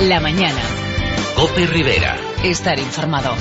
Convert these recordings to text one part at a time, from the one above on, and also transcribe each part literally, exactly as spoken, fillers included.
La mañana. COPE Rivera. Estar informado.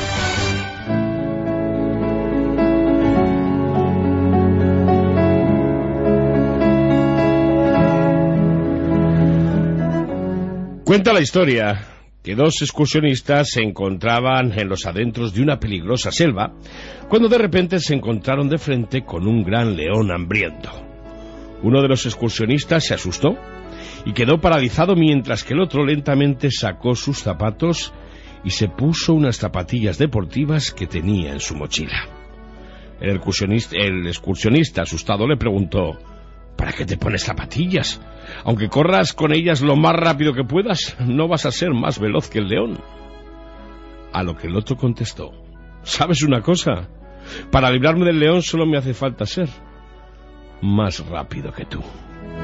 Cuenta la historia que dos excursionistas se encontraban en los adentros de una peligrosa selva cuando de repente se encontraron de frente con un gran león hambriento. Uno de los excursionistas se asustó y quedó paralizado mientras que el otro lentamente sacó sus zapatos y se puso unas zapatillas deportivas que tenía en su mochila. El excursionista, el excursionista asustado le preguntó: ¿para qué te pones zapatillas? Aunque corras con ellas lo más rápido que puedas, no vas a ser más veloz que el león. A lo que el otro contestó: ¿sabes una cosa? Para librarme del león solo me hace falta ser más rápido que tú.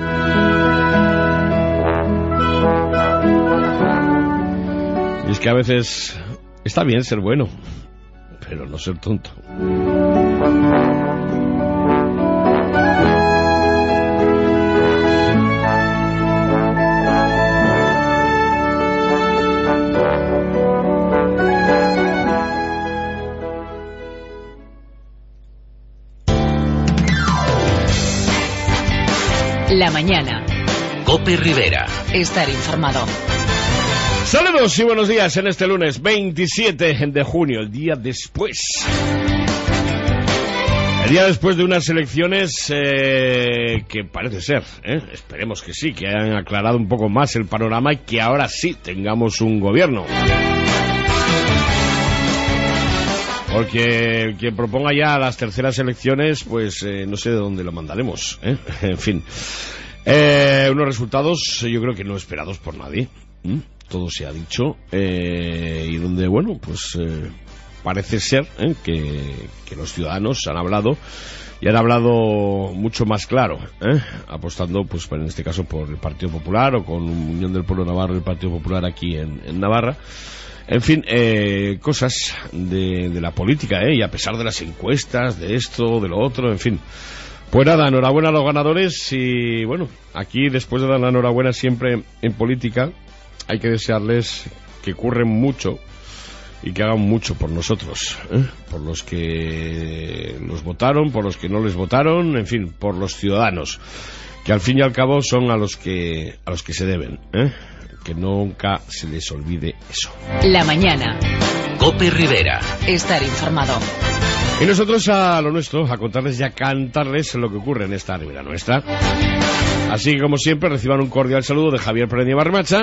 Y es que a veces está bien ser bueno, pero no ser tonto. La mañana. COPE Rivera. Estar informado. Saludos y buenos días en este lunes veintisiete de junio, el día después. El día después de unas elecciones eh, que parece ser, eh, esperemos que sí, que hayan aclarado un poco más el panorama y que ahora sí tengamos un gobierno. Porque el que proponga ya las terceras elecciones, pues eh, no sé de dónde lo mandaremos, ¿eh? En fin, eh, unos resultados yo creo que no esperados por nadie. ¿Mm? Todo se ha dicho, eh, y donde, bueno, pues eh, parece ser ¿eh? que, que los ciudadanos han hablado y han hablado mucho más claro, ¿eh? apostando, pues en este caso, por el Partido Popular o con Unión del Pueblo Navarro y el Partido Popular aquí en, en Navarra. En fin, eh, cosas de, de la política, ¿eh? Y a pesar de las encuestas, de esto, de lo otro, en fin. Pues nada, enhorabuena a los ganadores y bueno, aquí después de dar la enhorabuena siempre en política, hay que desearles que curren mucho y que hagan mucho por nosotros, ¿eh? Por los que los votaron, por los que no les votaron, en fin, por los ciudadanos, que al fin y al cabo son a los que, a los que se deben, ¿eh? Que nunca se les olvide eso. La mañana. COPE Rivera. Estar informado. Y nosotros a lo nuestro, a contarles y a cantarles lo que ocurre en esta Ribera nuestra. Así que, como siempre, reciban un cordial saludo de Javier Pereña Barmacha,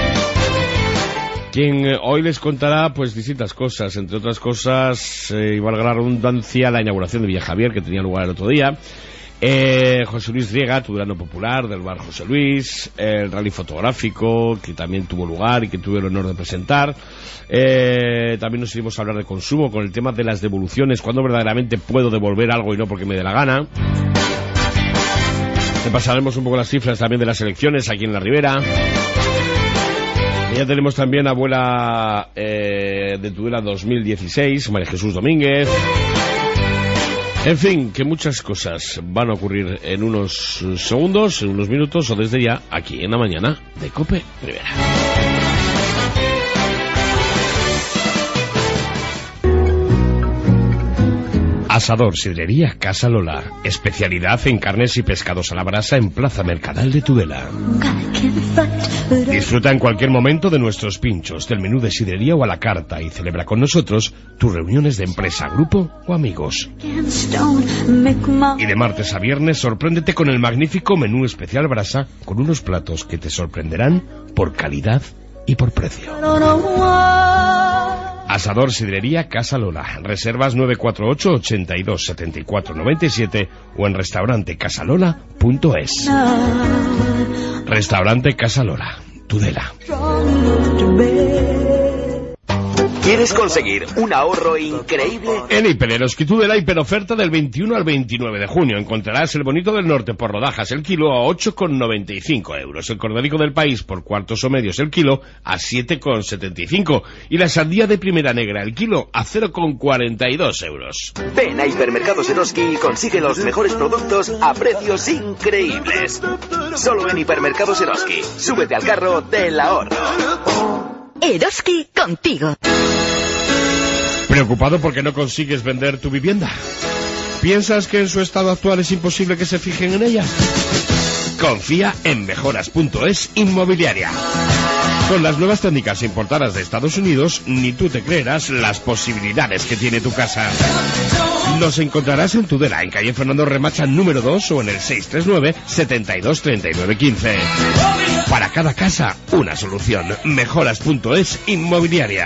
quien hoy les contará pues distintas cosas, entre otras cosas, eh, y valga la redundancia, la inauguración de Villa Javier, que tenía lugar el otro día. Eh, José Luis Riega, Tudano Popular del bar José Luis, el rally fotográfico que también tuvo lugar y que tuve el honor de presentar. Eh, también nos iremos a hablar de consumo con el tema de las devoluciones, cuando verdaderamente puedo devolver algo y no porque me dé la gana. Repasaremos un poco las cifras también de las elecciones aquí en la Ribera. Y ya tenemos también abuela eh, de Tudela dos mil dieciséis, María Jesús Domínguez. En fin, que muchas cosas van a ocurrir en unos segundos, en unos minutos o desde ya, aquí en la mañana de COPE Rivera. Asador Sidrería Casa Lola, especialidad en carnes y pescados a la brasa en Plaza Mercadal de Tudela. Disfruta en cualquier momento de nuestros pinchos, del menú de sidrería o a la carta y celebra con nosotros tus reuniones de empresa, grupo o amigos. Y de martes a viernes sorpréndete con el magnífico menú especial brasa con unos platos que te sorprenderán por calidad y por precio. Asador Sidrería Casa Lola. Reservas nueve cuatro ocho, ochenta y dos, setenta y cuatro, noventa y siete o en restaurante casalola punto es. Restaurante Casa Lola, Tudela. ¿Quieres conseguir un ahorro increíble? En Hipereroski Tudela, hiperoferta del veintiuno al veintinueve de junio. Encontrarás el bonito del norte por rodajas el kilo a ocho con noventa y cinco euros. El corderico del país por cuartos o medios el kilo a siete con setenta y cinco. Y la sandía de primera negra el kilo a cero con cuarenta y dos euros. Ven a Hipermercados Eroski y consigue los mejores productos a precios increíbles. Solo en Hipermercados Eroski. Súbete al carro del ahorro. Eroski contigo. ¿Preocupado porque no consigues vender tu vivienda? ¿Piensas que en su estado actual es imposible que se fijen en ella? Confía en Mejoras punto es Inmobiliaria. Con las nuevas técnicas importadas de Estados Unidos, ni tú te creerás las posibilidades que tiene tu casa. Nos encontrarás en Tudela, en calle Fernando Remacha número dos o en el seis tres nueve, setenta y dos, treinta y nueve, quince. Para cada casa, una solución. Mejoras punto es Inmobiliaria.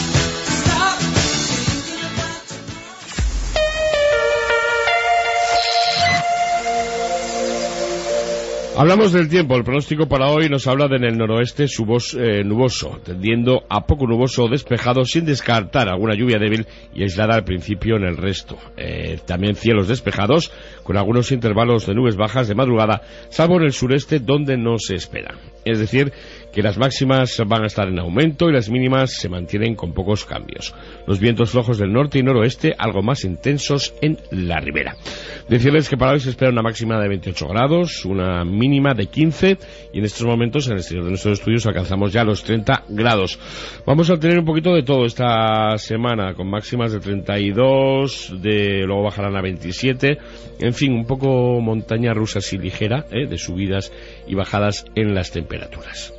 Hablamos del tiempo. El pronóstico para hoy nos habla de en el noroeste subos, eh, nuboso, tendiendo a poco nuboso o despejado, sin descartar alguna lluvia débil y aislada al principio en el resto. Eh, también cielos despejados, con algunos intervalos de nubes bajas de madrugada, salvo en el sureste donde no se espera. Es decir, que las máximas van a estar en aumento y las mínimas se mantienen con pocos cambios. Los vientos flojos del norte y noroeste algo más intensos en la ribera. Decirles que para hoy se espera una máxima de veintiocho grados, una mínima de quince, y en estos momentos en el exterior de nuestros estudios alcanzamos ya los treinta grados. Vamos a tener un poquito de todo esta semana, con máximas de treinta y dos, de luego bajarán a veintisiete, en fin, un poco montaña rusa así ligera, ¿eh? de subidas y bajadas en las temperaturas.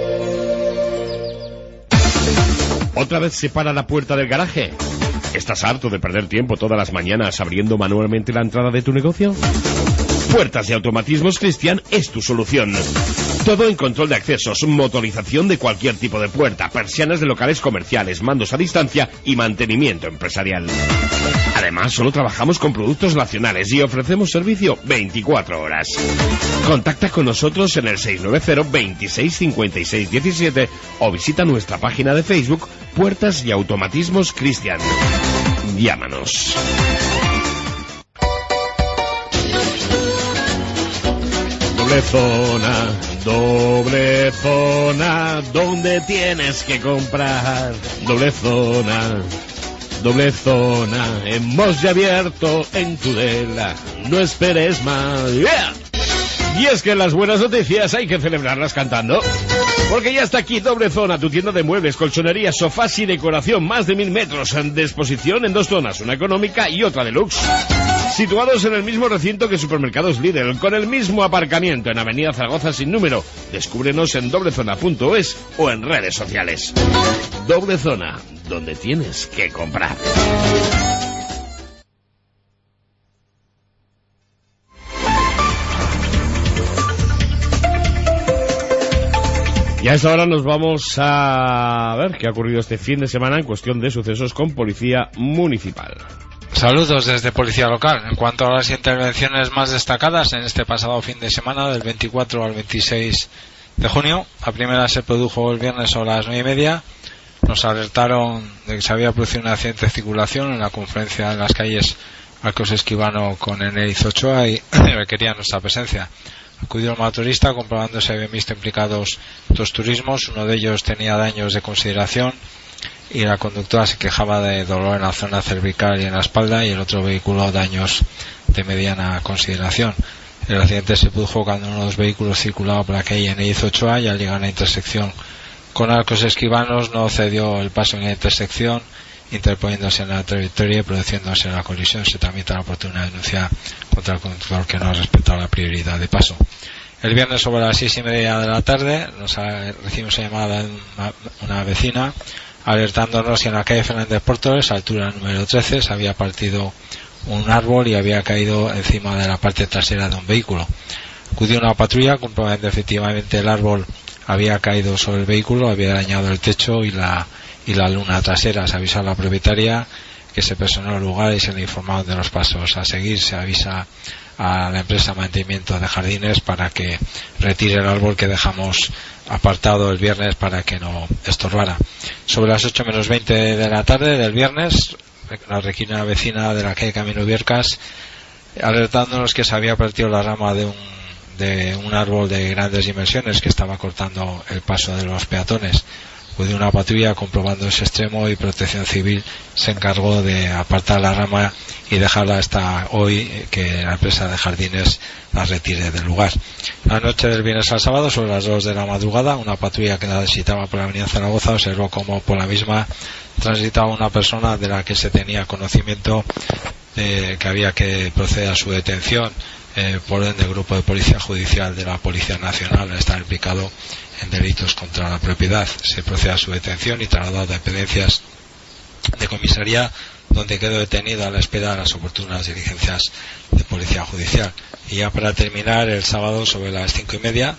¿Otra vez se para la puerta del garaje? ¿Estás harto de perder tiempo todas las mañanas abriendo manualmente la entrada de tu negocio? Puertas y Automatismos Cristian es tu solución. Todo en control de accesos, motorización de cualquier tipo de puerta, persianas de locales comerciales, mandos a distancia y mantenimiento empresarial. Además, solo trabajamos con productos nacionales y ofrecemos servicio veinticuatro horas. Contacta con nosotros en el seis nueve cero, veintiséis, cincuenta y seis, diecisiete o visita nuestra página de Facebook Puertas y Automatismos Cristian. Llámanos. Doble zona, doble zona, ¿dónde tienes que comprar? Doble zona, doble zona, hemos ya abierto en Tudela, no esperes más. ¡Yeah! Y es que las buenas noticias hay que celebrarlas cantando, porque ya está aquí Doble Zona, tu tienda de muebles, colchonería, sofás y decoración, más de mil metros de exposición en dos zonas, una económica y otra deluxe. Situados en el mismo recinto que Supermercados Lidl, con el mismo aparcamiento en Avenida Zaragoza sin número. Descúbrenos en doble zona punto es o en redes sociales. Doble Zona, donde tienes que comprar. Y a esta hora nos vamos a ver qué ha ocurrido este fin de semana en cuestión de sucesos con Policía Municipal. Saludos desde Policía Local. En cuanto a las intervenciones más destacadas en este pasado fin de semana, del veinticuatro al veintiséis de junio, la primera se produjo el viernes a las nueve y media. Nos alertaron de que se había producido un accidente de circulación en la confluencia de las calles Arcos Esquivano con Eneriz Ochoa y requería nuestra presencia. Acudió el motorista comprobando que se habían visto implicados dos turismos, uno de ellos tenía daños de consideración y la conductora se quejaba de dolor en la zona cervical y en la espalda, y el otro vehículo daños de mediana consideración. El accidente se produjo cuando uno de los vehículos circulaba por la calle Eneriz Ochoa y al llegar a la intersección con Arcos Esquivanos no cedió el paso en la intersección, interponiéndose en la trayectoria y produciéndose la colisión. Se tramita la oportuna denuncia contra el conductor que no ha respetado la prioridad de paso. El viernes sobre las seis y media de la tarde nos ha, recibimos una llamada de una, una vecina alertándonos que en la calle Fernández Portores, altura número trece, se había partido un árbol y había caído encima de la parte trasera de un vehículo. Acudió una patrulla comprobando efectivamente el árbol había caído sobre el vehículo, había dañado el techo y la y la luna trasera. Se avisa a la propietaria, que se personó al lugar y se le informaron de los pasos a seguir. Se avisa a la empresa de mantenimiento de jardines para que retire el árbol que dejamos apartado el viernes para que no estorbara. Sobre las ocho menos veinte de la tarde del viernes, la requiere una vecina de la calle Camino Viercas alertándonos que se había partido la rama de un, de un árbol de grandes dimensiones que estaba cortando el paso de los peatones. acudió una patrulla comprobando ese extremo y Protección Civil se encargó de apartar la rama y dejarla hasta hoy que la empresa de jardines la retire del lugar. La noche del viernes al sábado, sobre las dos de la madrugada, una patrulla que transitaba por la avenida Zaragoza observó como por la misma transitaba una persona de la que se tenía conocimiento de que había que proceder a su detención eh, por orden del Grupo de Policía Judicial de la Policía Nacional. Está implicado en delitos contra la propiedad. Se procede a su detención y trasladado a dependencias de comisaría, donde quedó detenido a la espera de las oportunas diligencias de Policía Judicial. Y ya para terminar, el sábado sobre las cinco y media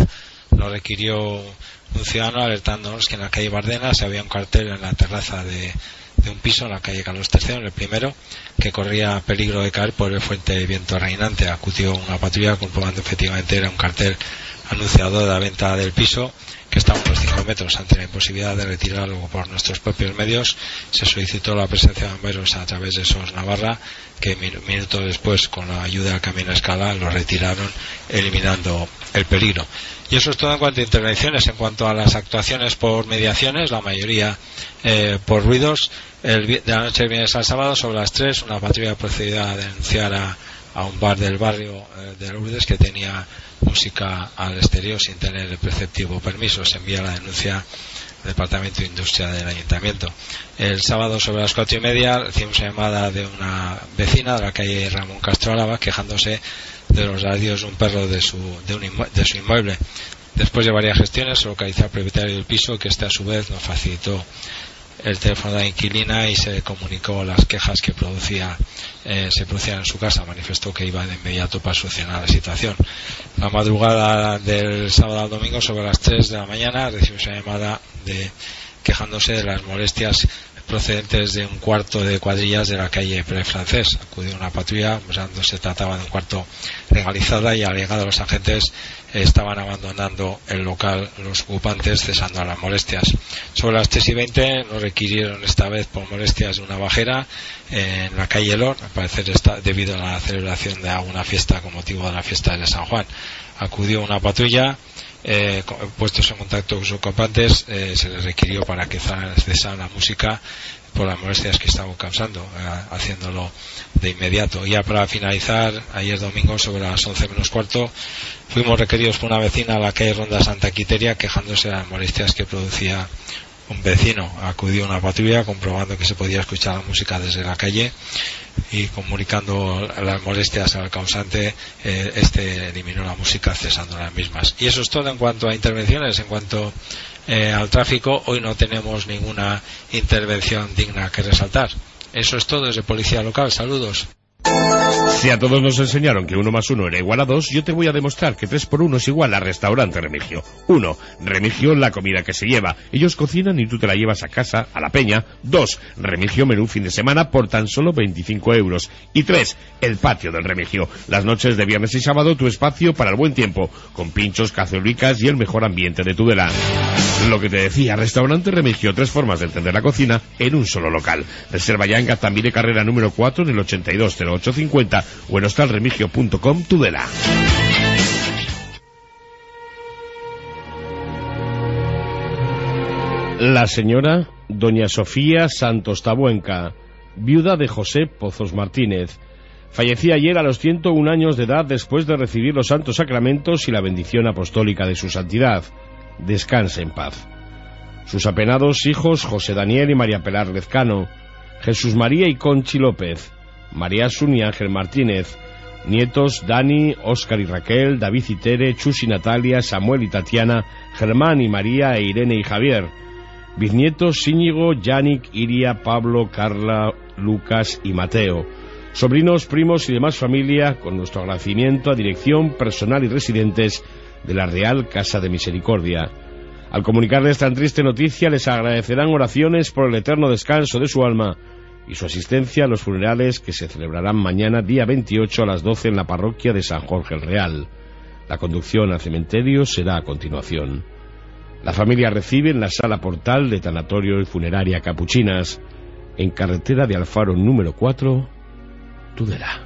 lo requirió un ciudadano alertándonos que en la calle Bardenas había un cartel en la terraza de, de un piso en la calle Carlos tercero, en el primero, que corría peligro de caer por el fuerte viento reinante. Acudió una patrulla comprobando efectivamente era un cartel anunciador de la venta del piso, que está a unos cinco metros. Ante la imposibilidad de retirarlo por nuestros propios medios, se solicitó la presencia de bomberos a través de SOS Navarra, que minutos después, con la ayuda del camión a escala, lo retiraron, eliminando el peligro. Y eso es todo en cuanto a intervenciones. En cuanto a las actuaciones por mediaciones, la mayoría eh, por ruidos, el, de la noche del viernes al sábado, sobre las tres, una patrulla procedió a denunciar a, a un bar del barrio eh, de Lourdes que tenía música al exterior sin tener el preceptivo permiso. Se envía la denuncia al Departamento de Industria del Ayuntamiento. El sábado sobre las cuatro y media recibimos una llamada de una vecina de la calle Ramón Castro Álava quejándose de los ladridos de un perro de su, de, un inmue- de su inmueble. Después de varias gestiones se localizó al propietario del piso, que este a su vez nos facilitó el teléfono de la inquilina y se comunicó las quejas que producía eh, se producían en su casa. Manifestó que iba de inmediato para solucionar la situación. La madrugada del sábado al domingo, sobre las tres de la mañana, recibimos una llamada de quejándose de las molestias procedentes de un cuarto de cuadrillas de la calle Pre Francés. Acudió una patrulla, cuando se trataba de un cuarto legalizado, y al llegar los agentes eh, estaban abandonando el local los ocupantes, cesando a las molestias. Sobre las tres y veinte nos requirieron esta vez por molestias de una bajera eh, en la calle Lor, al parecer está, debido a la celebración de una fiesta con motivo de la fiesta de San Juan. Acudió una patrulla. Eh, puestos en contacto con sus ocupantes, eh, se les requirió para que cesaran la música por las molestias que estaban causando, eh, haciéndolo de inmediato. Ya para finalizar, ayer domingo sobre las once menos cuarto, fuimos requeridos por una vecina a la calle Ronda Santa Quiteria quejándose de las molestias que producía un vecino. Acudió una patrulla comprobando que se podía escuchar la música desde la calle y comunicando las molestias al causante, eh, este eliminó la música cesando las mismas. Y eso es todo en cuanto a intervenciones. En cuanto eh, al tráfico, hoy no tenemos ninguna intervención digna que resaltar. Eso es todo desde Policía Local. Saludos. Si a todos nos enseñaron que uno más uno era igual a dos, yo te voy a demostrar que tres por uno es igual a Restaurante Remigio. Uno, Remigio, la comida que se lleva. Ellos cocinan y tú te la llevas a casa, a la peña. Dos, Remigio, menú fin de semana por tan solo veinticinco euros. Y tres, el patio del Remigio. Las noches de viernes y sábado, tu espacio para el buen tiempo, con pinchos, cacerolicas y el mejor ambiente de Tudela. Lo que te decía, Restaurante Remigio, tres formas de entender la cocina en un solo local. Reserva ya en Gaztambide Carrera número cuatro en el ochenta y dos cero ocho cincuenta o en hostalremigio punto com Tudela. La señora doña Sofía Santos Tabuenca, viuda de José Pozos Martínez, fallecía ayer a los ciento un años de edad después de recibir los santos sacramentos y la bendición apostólica de su santidad. Descanse en paz. Sus apenados hijos José Daniel y María Pilar Lezcano, Jesús María y Conchi López, María Asun y Ángel Martínez, nietos Dani, Óscar y Raquel, David y Tere, Chus y Natalia, Samuel y Tatiana, Germán y María e Irene y Javier, bisnietos Íñigo, Yannick, Iria, Pablo, Carla, Lucas y Mateo, sobrinos, primos y demás familia, con nuestro agradecimiento a dirección, personal y residentes de la Real Casa de Misericordia. Al comunicarles tan triste noticia, les agradecerán oraciones por el eterno descanso de su alma y su asistencia a los funerales que se celebrarán mañana día veintiocho a las doce en la parroquia de San Jorge el Real. La conducción al cementerio será a continuación. La familia recibe en la sala portal de Tanatorio y Funeraria Capuchinas, en carretera de Alfaro número cuatro, Tudela.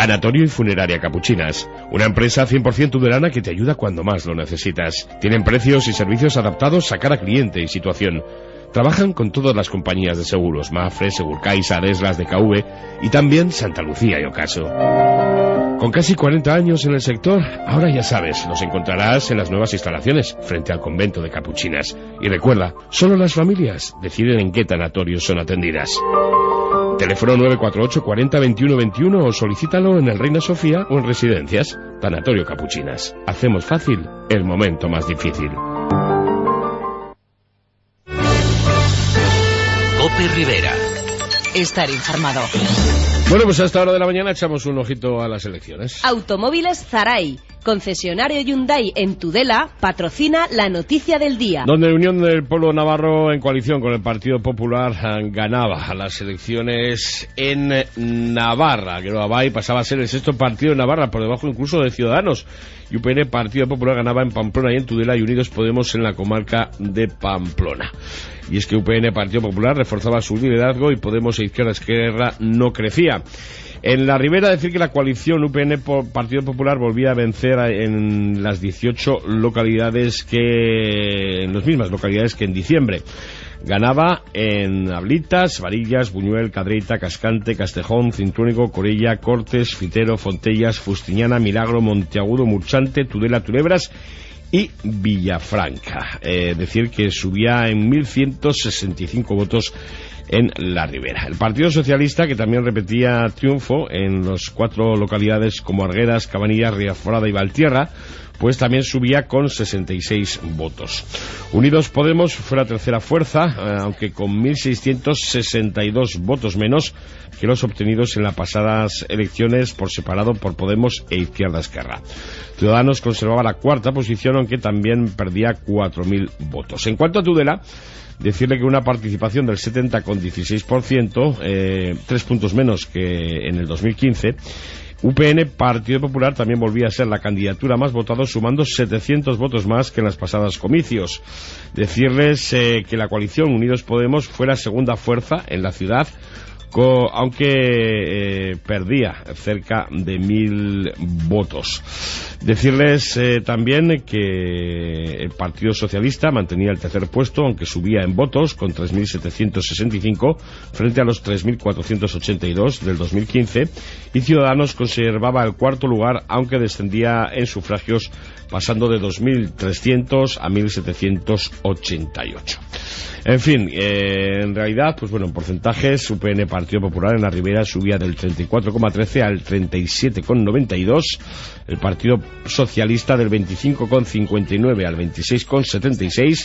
Tanatorio y Funeraria Capuchinas, una empresa cien por ciento tudelana que te ayuda cuando más lo necesitas. Tienen precios y servicios adaptados a cada cliente y situación. Trabajan con todas las compañías de seguros, Mafre, Segurcaixa, Adeslas, D K V y también Santa Lucía y Ocaso. Con casi cuarenta años en el sector, ahora ya sabes, los encontrarás en las nuevas instalaciones, frente al convento de Capuchinas. Y recuerda, solo las familias deciden en qué tanatorios son atendidas. Teléfono nueve cuatro ocho cuarenta veintiuno veintiuno o solicítalo en el Reina Sofía o en Residencias. Tanatorio Capuchinas. Hacemos fácil el momento más difícil. Cope Rivera. Estar informado. Bueno, pues a esta hora de la mañana echamos un ojito a las elecciones. Automóviles Zaray, concesionario Hyundai en Tudela, patrocina la noticia del día. Donde la Unión del Pueblo Navarro, en coalición con el Partido Popular, ganaba las elecciones en Navarra. Gueroa Bay pasaba a ser el sexto partido de Navarra, por debajo incluso de Ciudadanos. Y U P N, Partido Popular, ganaba en Pamplona y en Tudela, y Unidos Podemos en la comarca de Pamplona. Y es que U P N, Partido Popular, reforzaba su liderazgo y Podemos e Izquierda Esquerra no crecía. En la Ribera, decir que la coalición U P N Partido Popular volvía a vencer en las dieciocho localidades que, en las mismas localidades que en diciembre. Ganaba en Ablitas, Varillas, Buñuel, Cadreita, Cascante, Castejón, Cintruénigo, Corella, Cortes, Fitero, Fontellas, Fustiñana, Milagro, Monteagudo, Murchante, Tudela, Tulebras y Villafranca. Eh, decir que subía en mil ciento sesenta y cinco votos en la Ribera. El Partido Socialista, que también repetía triunfo en las cuatro localidades como Arguedas, Cabanillas, Riaforada y Valtierra, pues también subía con sesenta y seis votos. Unidos Podemos fue la tercera fuerza, eh, aunque con mil seiscientos sesenta y dos votos menos que los obtenidos en las pasadas elecciones por separado por Podemos e Izquierda Esquerra. Ciudadanos conservaba la cuarta posición, aunque también perdía cuatro mil votos. En cuanto a Tudela, decirle que una participación del setenta coma dieciséis por ciento, eh, tres puntos menos que en el dos mil quince, U P N, Partido Popular, también volvía a ser la candidatura más votada, sumando setecientos votos más que en las pasadas comicios. Decirles eh, que la coalición Unidos Podemos fue la segunda fuerza en la ciudad, Co, aunque eh, perdía cerca de mil votos. Decirles eh, también que el Partido Socialista mantenía el tercer puesto, aunque subía en votos con tres mil setecientos sesenta y cinco frente a los tres mil cuatrocientos ochenta y dos del dos mil quince, y Ciudadanos conservaba el cuarto lugar, aunque descendía en sufragios, pasando de dos mil trescientos a mil setecientos ochenta y ocho. En fin, eh, en realidad, pues bueno, en porcentajes, U P N, Partido Popular en la Ribera subía del treinta y cuatro coma trece al treinta y siete coma noventa y dos, el Partido Socialista del veinticinco coma cincuenta y nueve al veintiséis coma setenta y seis,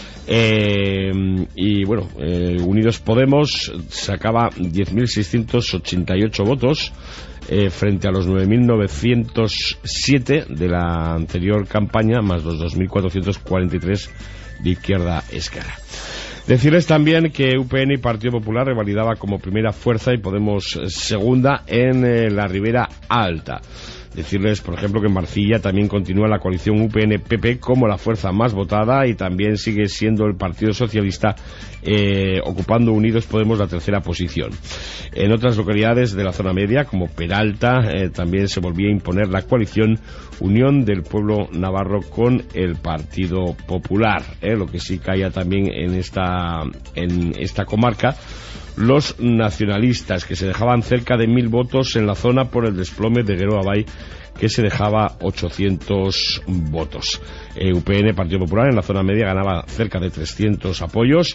eh, y bueno, eh, Unidos Podemos sacaba diez mil seiscientos ochenta y ocho votos, Eh, frente a los nueve mil novecientos siete de la anterior campaña, más los dos mil cuatrocientos cuarenta y tres de Izquierda Esquerra. Decirles también que U P N y Partido Popular revalidaba como primera fuerza y Podemos segunda en eh, la Ribera Alta. Decirles, por ejemplo, que en Marcilla también continúa la coalición U P N P P como la fuerza más votada, y también sigue siendo el Partido Socialista eh, ocupando Unidos Podemos la tercera posición. En otras localidades de la zona media, como Peralta, eh, también se volvía a imponer la coalición Unión del Pueblo Navarro con el Partido Popular, eh, lo que sí caía también en esta, en esta comarca, los nacionalistas, que se dejaban cerca de mil votos en la zona por el desplome de Gueroa Bay, que se dejaba ochocientos votos. Eh, U P N, Partido Popular, en la zona media ganaba cerca de trescientos apoyos,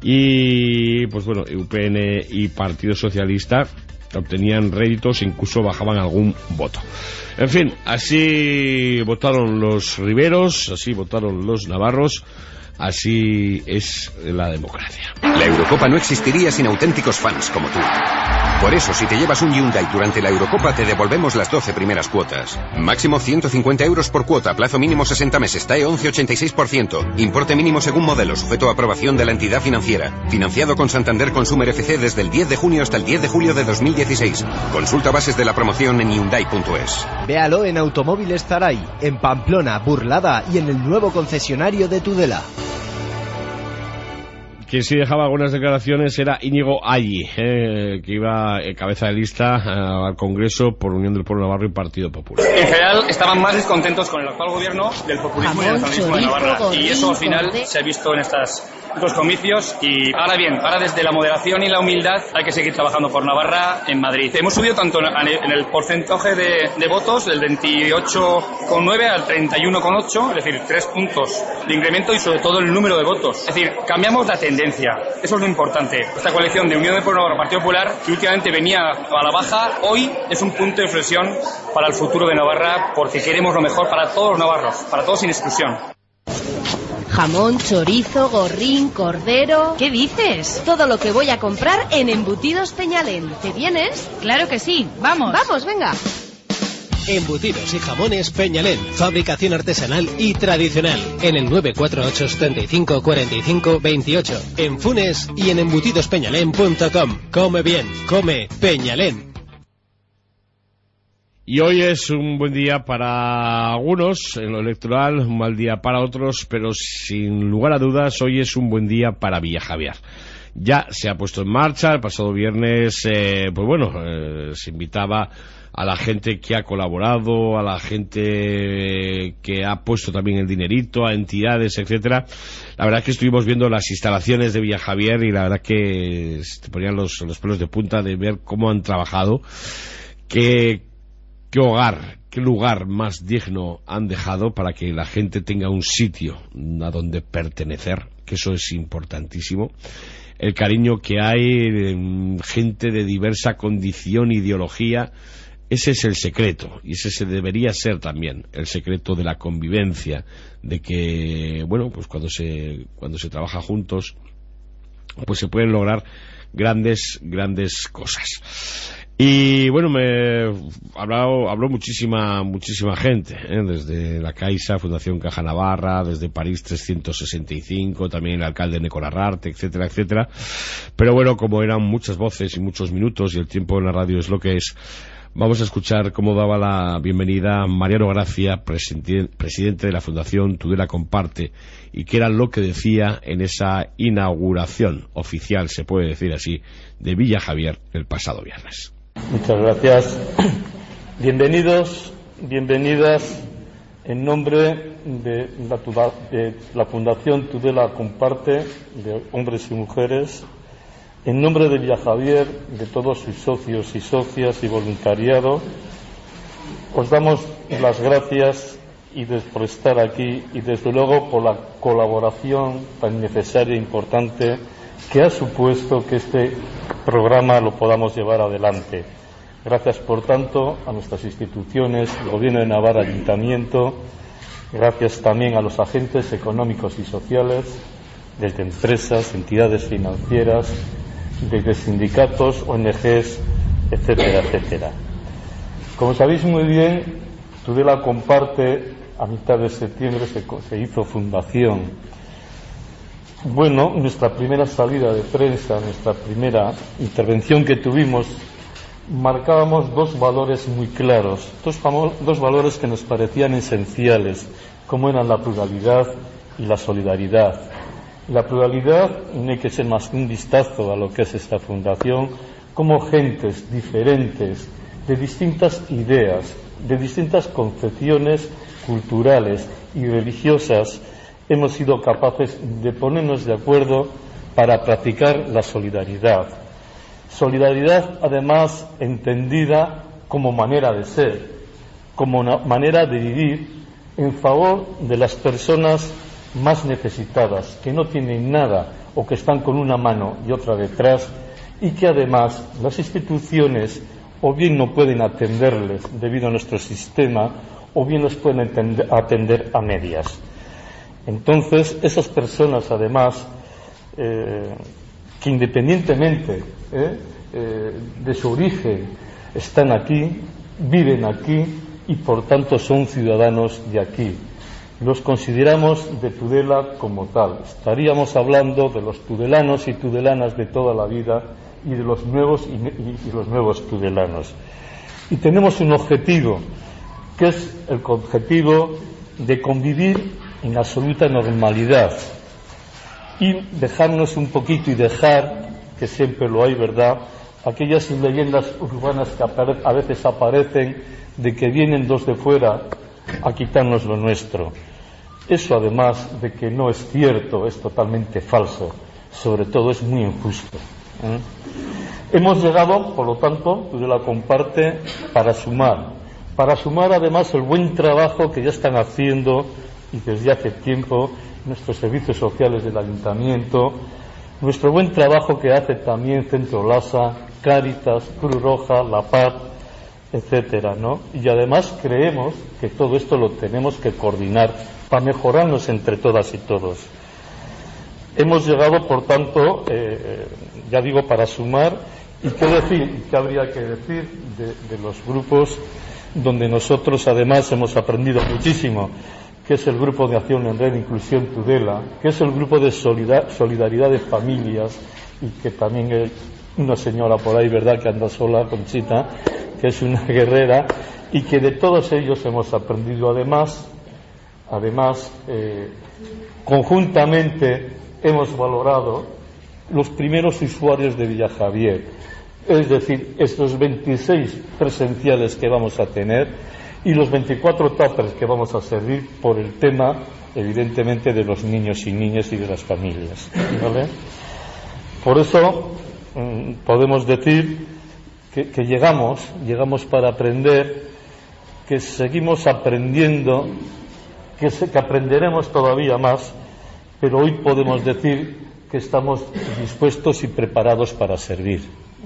y pues bueno, U P N y Partido Socialista obtenían réditos e incluso bajaban algún voto. En fin, así votaron los riberos, así votaron los navarros. Así es la democracia. La Eurocopa no existiría sin auténticos fans como tú. Por eso, si te llevas un Hyundai durante la Eurocopa, te devolvemos las doce primeras cuotas. Máximo ciento cincuenta euros por cuota, plazo mínimo sesenta meses, T A E once coma ochenta y seis por ciento. Importe mínimo según modelo, sujeto a aprobación de la entidad financiera. Financiado con Santander Consumer F C desde el diez de junio hasta el diez de julio de dos mil dieciséis. Consulta bases de la promoción en hyundai punto es. Véalo en Automóviles Zaray, en Pamplona, Burlada y en el nuevo concesionario de Tudela. que sí dejaba algunas declaraciones era Íñigo Allí, eh, que iba eh, cabeza de lista eh, al Congreso por Unión del Pueblo Navarro y Partido Popular. En general estaban más descontentos con el actual gobierno del populismo y del nacionalismo de Navarra, y eso al final se ha visto en estas dos comicios. Y ahora bien, ahora desde la moderación y la humildad hay que seguir trabajando por Navarra en Madrid. Hemos subido tanto en el porcentaje de, de votos del veintiocho coma nueve al treinta y uno coma ocho, es decir, tres puntos de incremento, y sobre todo el número de votos. Es decir, cambiamos la tendencia, eso es lo importante. Esta coalición de Unión del Pueblo Navarro Partido Popular, que últimamente venía a la baja, hoy es un punto de inflexión para el futuro de Navarra, porque queremos lo mejor para todos los navarros, para todos sin exclusión. Jamón, chorizo, gorrín, cordero... ¿Qué dices? Todo lo que voy a comprar en Embutidos Peñalén. ¿Te vienes? Claro que sí, vamos. Vamos, venga. Embutidos y jamones Peñalén, fabricación artesanal y tradicional. En el nueve cuatro ocho, setenta y cinco, cuarenta y cinco, veintiocho. En Funes y en embutidos peñalén punto com. Come bien, come Peñalén. Y hoy es un buen día para algunos en lo electoral, un mal día para otros, pero sin lugar a dudas hoy es un buen día para Villajavier. Ya se ha puesto en marcha. El pasado viernes, eh, pues bueno, eh, se invitaba a la gente que ha colaborado, a la gente que ha puesto también el dinerito, a entidades, etcétera. La verdad es que estuvimos viendo las instalaciones de Villajavier y la verdad que te ponían los, los pelos de punta de ver cómo han trabajado, qué, qué hogar, qué lugar más digno han dejado para que la gente tenga un sitio a donde pertenecer, que eso es importantísimo. El cariño que hay, gente de diversa condición, ideología. Ese es el secreto, y ese se debería ser también el secreto de la convivencia, de que, bueno, pues cuando se cuando se trabaja juntos, pues se pueden lograr grandes, grandes cosas. Y bueno, me habló, habló muchísima, muchísima gente, ¿eh? Desde la Caixa, Fundación Caja Navarra, desde París trescientos sesenta y cinco, también el alcalde Neco Larrarte, etcétera, etcétera. Pero bueno, como eran muchas voces y muchos minutos, y el tiempo en la radio es lo que es, vamos a escuchar cómo daba la bienvenida Mariano Gracia, presidente de la Fundación Tudela Comparte, y qué era lo que decía en esa inauguración oficial, se puede decir así, de Villajavier el pasado viernes. Muchas gracias. Bienvenidos, bienvenidas, en nombre de la, de la Fundación Tudela Comparte, de hombres y mujeres, en nombre de Villajavier, de todos sus socios y socias y voluntariado, os damos las gracias y de, por estar aquí, y desde luego por la colaboración tan necesaria e importante que ha supuesto que este programa lo podamos llevar adelante. Gracias, por tanto, a nuestras instituciones, el Gobierno de Navarra, Ayuntamiento, gracias también a los agentes económicos y sociales, desde empresas, entidades financieras, desde sindicatos, O N Ges, etcétera, etcétera. Como sabéis muy bien, Tudela Comparte, a mitad de septiembre se, se hizo fundación. Bueno, nuestra primera salida de prensa, nuestra primera intervención que tuvimos, marcábamos dos valores muy claros, dos, dos valores que nos parecían esenciales, como eran la pluralidad y la solidaridad. La pluralidad, no hay que ser más que un vistazo a lo que es esta fundación, como gentes diferentes, de distintas ideas, de distintas concepciones culturales y religiosas, hemos sido capaces de ponernos de acuerdo para practicar la solidaridad. Solidaridad, además, entendida como manera de ser, como una manera de vivir en favor de las personas más necesitadas, que no tienen nada o que están con una mano y otra detrás, y que además las instituciones o bien no pueden atenderles debido a nuestro sistema, o bien los pueden atender, atender a medias. Entonces, esas personas, además, eh, que independientemente eh, eh, de su origen están aquí, viven aquí y por tanto son ciudadanos de aquí. Los consideramos de Tudela como tal. Estaríamos hablando de los tudelanos y tudelanas de toda la vida y de los nuevos y, y, y los nuevos tudelanos. Y tenemos un objetivo, que es el objetivo de convivir en absoluta normalidad. y dejarnos un poquito y dejar, que siempre lo hay, ¿verdad?, aquellas leyendas urbanas que a veces aparecen de que vienen dos de fuera a quitarnos lo nuestro. Eso, además de que no es cierto, es totalmente falso, sobre todo es muy injusto, ¿eh? Hemos llegado, por lo tanto, Tudela comparte, para sumar, para sumar además el buen trabajo que ya están haciendo y desde hace tiempo nuestros servicios sociales del Ayuntamiento, nuestro buen trabajo que hace también Centro Lasa, Cáritas, Cruz Roja, La Paz, etcétera, ¿no? Y además creemos que todo esto lo tenemos que coordinar para mejorarnos entre todas y todos. Hemos llegado, por tanto, eh, ya digo, para sumar, y qué decir, y qué habría que decir de, de los grupos donde nosotros además hemos aprendido muchísimo, que es el Grupo de Acción en Red de Inclusión Tudela, que es el Grupo de solidar, Solidaridad de Familias, y que también hay una señora por ahí, ¿verdad?, que anda sola, Conchita, que es una guerrera, y que de todos ellos hemos aprendido. Además, además eh, conjuntamente hemos valorado los primeros usuarios de Villa Javier, es decir, estos veintiséis presenciales que vamos a tener y los veinticuatro tuppers que vamos a servir por el tema, evidentemente, de los niños y niñas y de las familias, ¿vale? Por eso mmm, podemos decir que, que llegamos, llegamos para aprender, que seguimos aprendiendo, que, se, que aprenderemos todavía más, pero hoy podemos decir que estamos dispuestos y preparados para servir.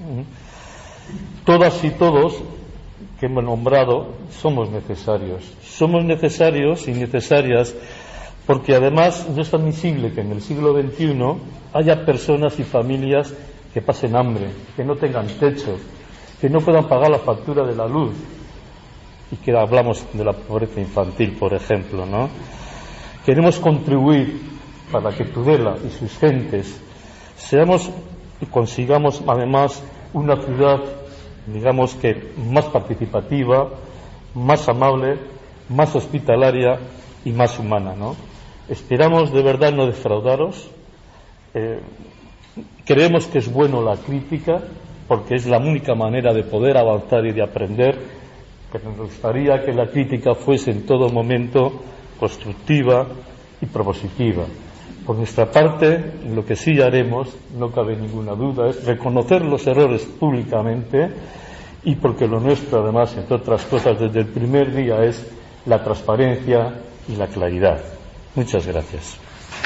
Todas y todos que hemos nombrado somos necesarios. Somos necesarios y necesarias porque además no es admisible que en el siglo veintiuno haya personas y familias que pasen hambre, que no tengan techo, que no puedan pagar la factura de la luz, y que hablamos de la pobreza infantil, por ejemplo, ¿no? Queremos contribuir para que Tudela y sus gentes seamos y consigamos además una ciudad, digamos que más participativa, más amable, más hospitalaria y más humana, ¿no? Esperamos de verdad no defraudaros. Eh, creemos que es bueno la crítica porque es la única manera de poder avanzar y de aprender, pero nos gustaría que la crítica fuese en todo momento constructiva y propositiva. Por nuestra parte, lo que sí haremos, no cabe ninguna duda, es reconocer los errores públicamente, y porque lo nuestro, además, entre otras cosas, desde el primer día es la transparencia y la claridad. Muchas gracias.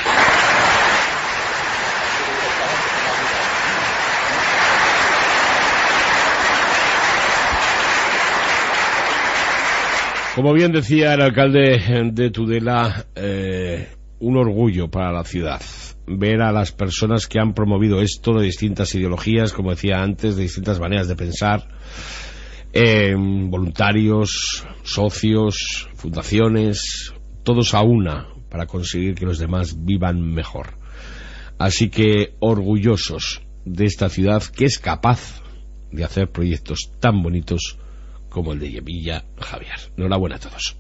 Como bien decía el alcalde de Tudela, eh, un orgullo para la ciudad ver a las personas que han promovido esto de distintas ideologías, como decía antes, de distintas maneras de pensar, eh, voluntarios, socios, fundaciones, todos a una para conseguir que los demás vivan mejor. Así que orgullosos de esta ciudad que es capaz de hacer proyectos tan bonitos como el de Villa Javier. Enhorabuena a todos.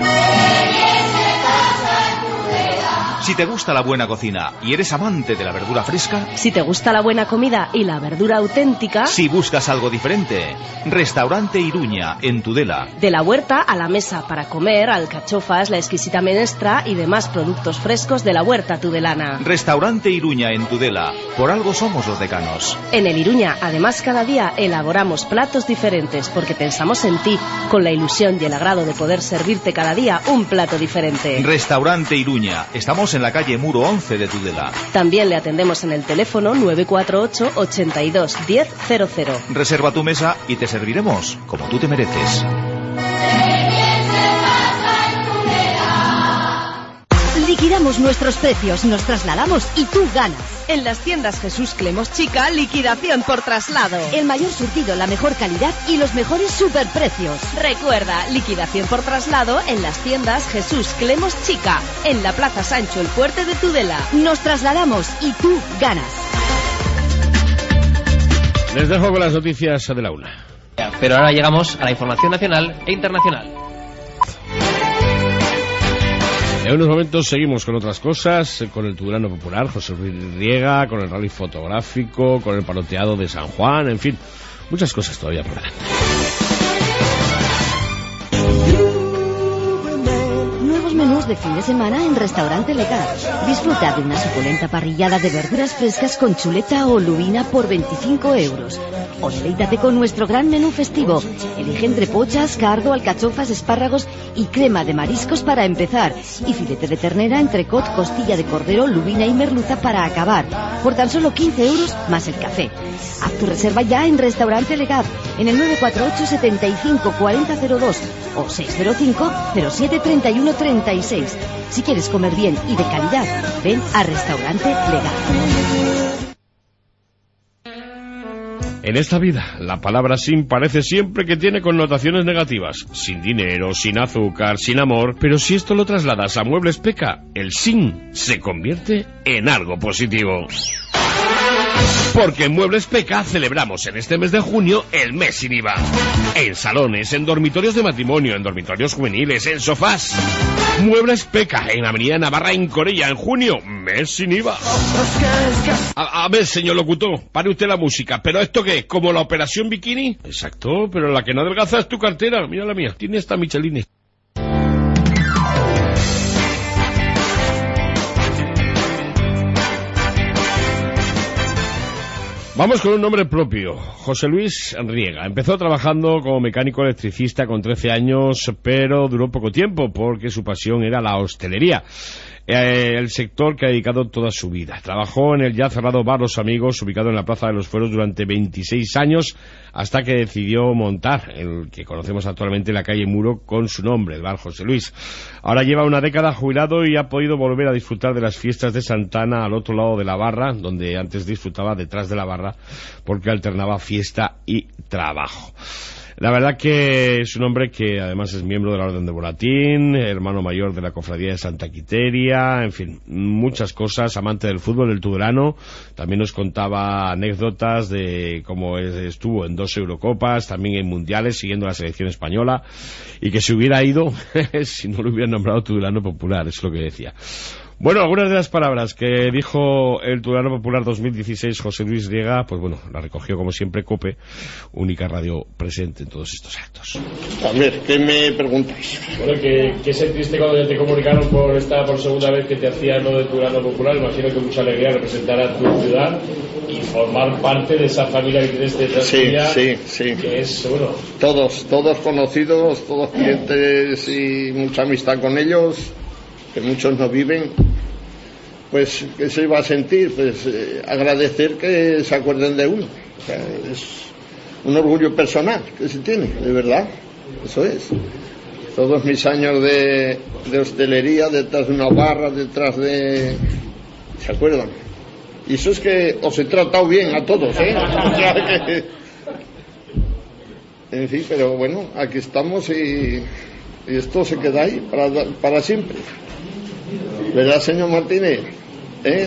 Si te gusta la buena cocina y eres amante de la verdura fresca, si te gusta la buena comida y la verdura auténtica, si buscas algo diferente, Restaurante Iruña, en Tudela. De la huerta a la mesa para comer, alcachofas, la exquisita menestra y demás productos frescos de la huerta tudelana. Restaurante Iruña, en Tudela. Por algo somos los decanos. En el Iruña, además, cada día elaboramos platos diferentes porque pensamos en ti, con la ilusión y el agrado de poder servirte cada día un plato diferente. Restaurante Iruña. Estamos en la calle Muro once de Tudela. También le atendemos en el teléfono nueve cuatro ocho, ochenta y dos, diez cero cero. Reserva tu mesa y te serviremos como tú te mereces. Liquidamos nuestros precios, nos trasladamos y tú ganas. En las tiendas Jesús Clemos Chica, liquidación por traslado. El mayor surtido, la mejor calidad y los mejores superprecios. Recuerda, liquidación por traslado en las tiendas Jesús Clemos Chica, en la Plaza Sancho El Fuerte de Tudela. Nos trasladamos y tú ganas. Les dejo con las noticias de la una. Pero ahora llegamos a la información nacional e internacional. En unos momentos seguimos con otras cosas, con el Tudelano Popular, José Luis Riega, con el rally fotográfico, con el paloteado de San Juan, en fin, muchas cosas todavía por delante. Nuevos menús de fin de semana en Restaurante Legar. Disfruta de una suculenta parrillada de verduras frescas con chuleta o lubina por veinticinco euros. O deleítate con nuestro gran menú festivo. Elige entre pochas, cardo, alcachofas, espárragos y crema de mariscos para empezar. Y filete de ternera, entrecot, costilla de cordero, lubina y merluza para acabar. Por tan solo quince euros más el café. Haz tu reserva ya en Restaurante Legar, en el nueve cuatro ocho, setenta y cinco, cuarenta cero dos o seis cero cinco, cero siete, treinta y uno, treinta y seis. Si quieres comer bien y de calidad, ven a Restaurante Legar. En esta vida, la palabra sin parece siempre que tiene connotaciones negativas. Sin dinero, sin azúcar, sin amor. Pero si esto lo trasladas a Muebles Peca, el sin se convierte en algo positivo. Porque en Muebles Peca celebramos en este mes de junio el mes sin I V A. En salones, en dormitorios de matrimonio, en dormitorios juveniles, en sofás. Muebles Peca, en Avenida Navarra, en Corella, en junio, mes sin I V A. A, a ver, señor locutor, pare usted la música. ¿Pero esto qué? ¿Como la operación bikini? Exacto, pero la que no adelgaza es tu cartera. Mira la mía, tiene esta Michelin. Vamos con un nombre propio, José Luis Riega. Empezó trabajando como mecánico electricista con trece años, pero duró poco tiempo porque su pasión era la hostelería, eh, el sector que ha dedicado toda su vida. Trabajó en el ya cerrado Bar Los Amigos, ubicado en la Plaza de los Fueros, durante veintiséis años, hasta que decidió montar el que conocemos actualmente en la calle Muro con su nombre, el Bar José Luis. Ahora lleva una década jubilado y ha podido volver a disfrutar de las fiestas de Santana al otro lado de la barra, donde antes disfrutaba detrás de la barra, porque alternaba fiesta y trabajo. La verdad que es un hombre que además es miembro de la Orden de Boratín, hermano mayor de la Cofradía de Santa Quiteria, en fin, muchas cosas, amante del fútbol, del Tudelano. También nos contaba anécdotas de cómo estuvo en dos Eurocopas, también en Mundiales, siguiendo la selección española, y que se hubiera ido si no lo hubieran nombrado Tudelano Popular, es lo que decía. Bueno, algunas de las palabras que dijo el Tudelano Popular dos mil dieciséis José Luis Riega, pues bueno, la recogió como siempre COPE, única radio presente en todos estos actos. A ver, ¿qué me preguntáis? Bueno, ¿qué, qué sentiste cuando te comunicaron por esta por segunda vez que te hacían lo del Tudelano Popular? Imagino que mucha alegría representar a tu ciudad y formar parte de esa familia que tienes detrás sí, tuya, sí, sí. Que es, bueno... Todos, todos conocidos, todos clientes y mucha amistad con ellos, que muchos no viven. Pues, ¿qué se iba a sentir? Pues eh, agradecer que se acuerden de uno. O sea, es un orgullo personal que se tiene, de verdad. Eso es. Todos mis años de, de hostelería, detrás de una barra, detrás de... ¿Se acuerdan? Y eso es que os he tratado bien a todos, ¿eh? O sea que... En fin, pero bueno, aquí estamos y, y esto se queda ahí para, para siempre. ¿Verdad, señor Martínez? ¿Eh?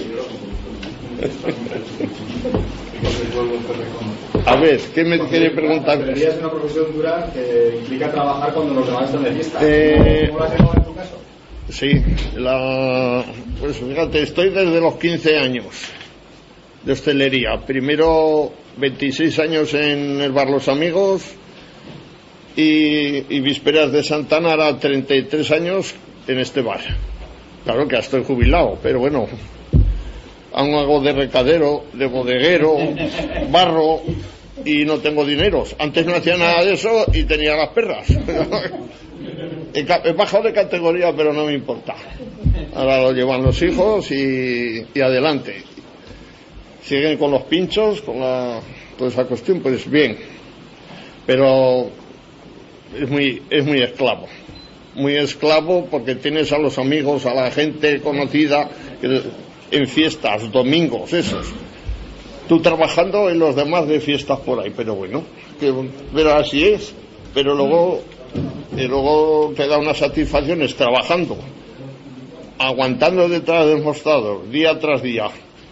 A ver, ¿qué me quiere preguntar? La hostelería es una profesión dura que implica trabajar cuando los demás están de fiesta. Eh, ¿Cómo lo has llevado en tu caso? Sí, la, pues fíjate, estoy desde los quince años de hostelería. Primero veintiséis años en el Bar Los Amigos y, y vísperas de Santana, ahora treinta y tres años en este bar. Claro que ya estoy jubilado, pero bueno, aún hago de recadero, de bodeguero, barro y no tengo dineros. Antes no hacía nada de eso y tenía las perras. He, he bajado de categoría, pero no me importa. Ahora lo llevan los hijos y, y adelante. Siguen con los pinchos, con la, toda esa cuestión, pues bien. Pero es muy, es muy esclavo. Muy esclavo porque tienes a los amigos, a la gente conocida en fiestas, domingos, esos. Tú trabajando y los demás de fiestas por ahí, pero bueno, que, pero así es. Pero luego, y luego te da unas satisfacciones trabajando, aguantando detrás del mostrador, día tras día.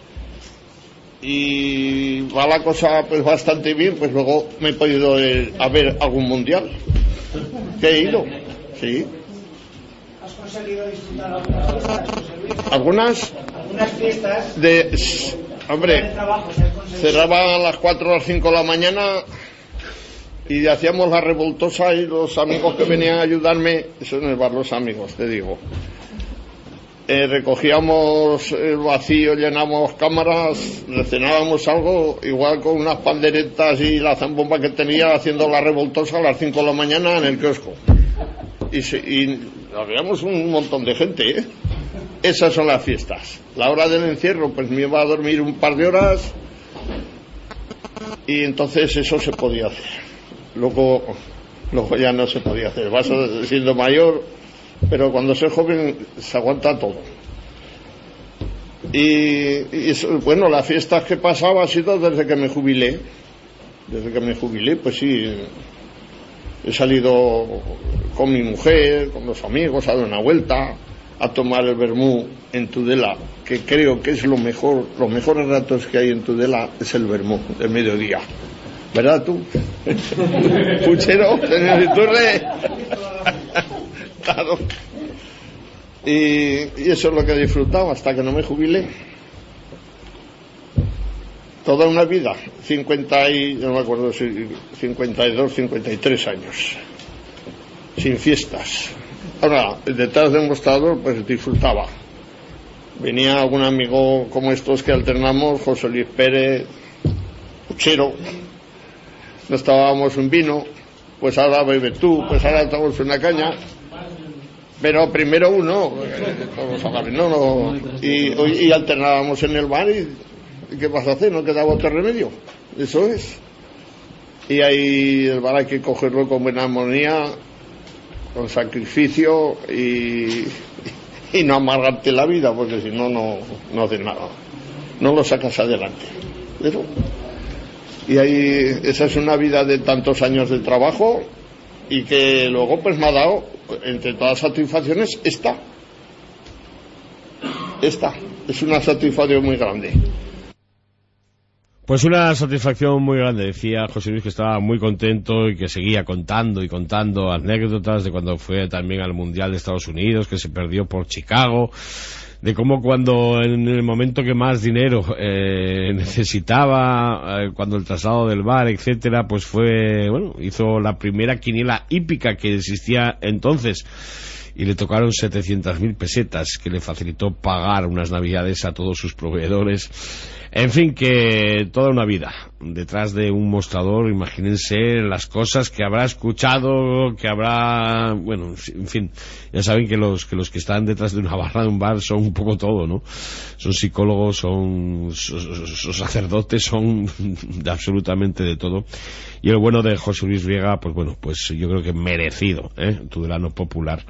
Y va la cosa pues bastante bien, pues luego me he podido ir a ver algún mundial. Que he ido. Sí. ¿Has conseguido disfrutar algunas fiestas, José Luis? ¿Algunas? Algunas fiestas. De... Hombre, cerraba a las cuatro o las cinco de la mañana y hacíamos la revoltosa y los amigos que venían a ayudarme, eso en el bar Los Amigos, te digo. Eh, recogíamos el vacío, llenábamos cámaras, recenábamos algo, igual con unas panderetas y la zambomba que tenía, haciendo la revoltosa a las cinco de la mañana en el kiosco. Y, se, y habíamos un montón de gente, ¿eh? Esas son las fiestas. La hora del encierro, pues me iba a dormir un par de horas y entonces eso se podía hacer. Luego, luego ya no se podía hacer. Vas siendo mayor, pero cuando se es joven se aguanta todo. Y, y eso, bueno, las fiestas que pasaba ha sido desde que me jubilé. Desde que me jubilé, pues sí, he salido con mi mujer, con los amigos, a dar una vuelta, a tomar el vermú en Tudela, que creo que es lo mejor, los mejores ratos que hay en Tudela es el vermú del mediodía. ¿Verdad tú? Puchero, señor Iturre. Claro. Y, y eso es lo que he disfrutado hasta que no me jubilé. Toda una vida, cincuenta y, no me acuerdo si cincuenta y dos, cincuenta y tres años, sin fiestas. Ahora, detrás del mostrador, pues disfrutaba. Venía algún amigo como estos que alternamos, José Luis Pérez, Puchero, nos tomábamos un vino, pues ahora bebe tú, pues ahora tomamos una caña, pero primero uno, todos a la vez, no, no, y, y alternábamos en el bar y ¿qué vas a hacer? No quedaba otro remedio, eso es. Y ahí el bar hay que cogerlo con buena armonía, con sacrificio y, y no amargarte la vida, porque si no, no, no haces nada, no lo sacas adelante. Pero, y ahí, esa es una vida de tantos años de trabajo y que luego pues me ha dado, entre todas las satisfacciones, esta. Esta, es una satisfacción muy grande. Pues una satisfacción muy grande, decía José Luis, que estaba muy contento y que seguía contando y contando anécdotas de cuando fue también al Mundial de Estados Unidos, que se perdió por Chicago, de cómo cuando en el momento que más dinero eh, necesitaba, eh, cuando el traslado del bar, etcétera, pues fue, bueno, hizo la primera quiniela hípica que existía entonces y le tocaron setecientas mil pesetas, que le facilitó pagar unas navidades a todos sus proveedores. En fin, que toda una vida detrás de un mostrador. Imagínense las cosas que habrá escuchado, que habrá, bueno, en fin, ya saben que los que los que están detrás de una barra de un bar son un poco todo, ¿no? Son psicólogos, son, son, son sacerdotes, son de absolutamente de todo. Y el bueno de José Luis Riega, pues bueno, pues yo creo que merecido, ¿eh? Tudelano popular,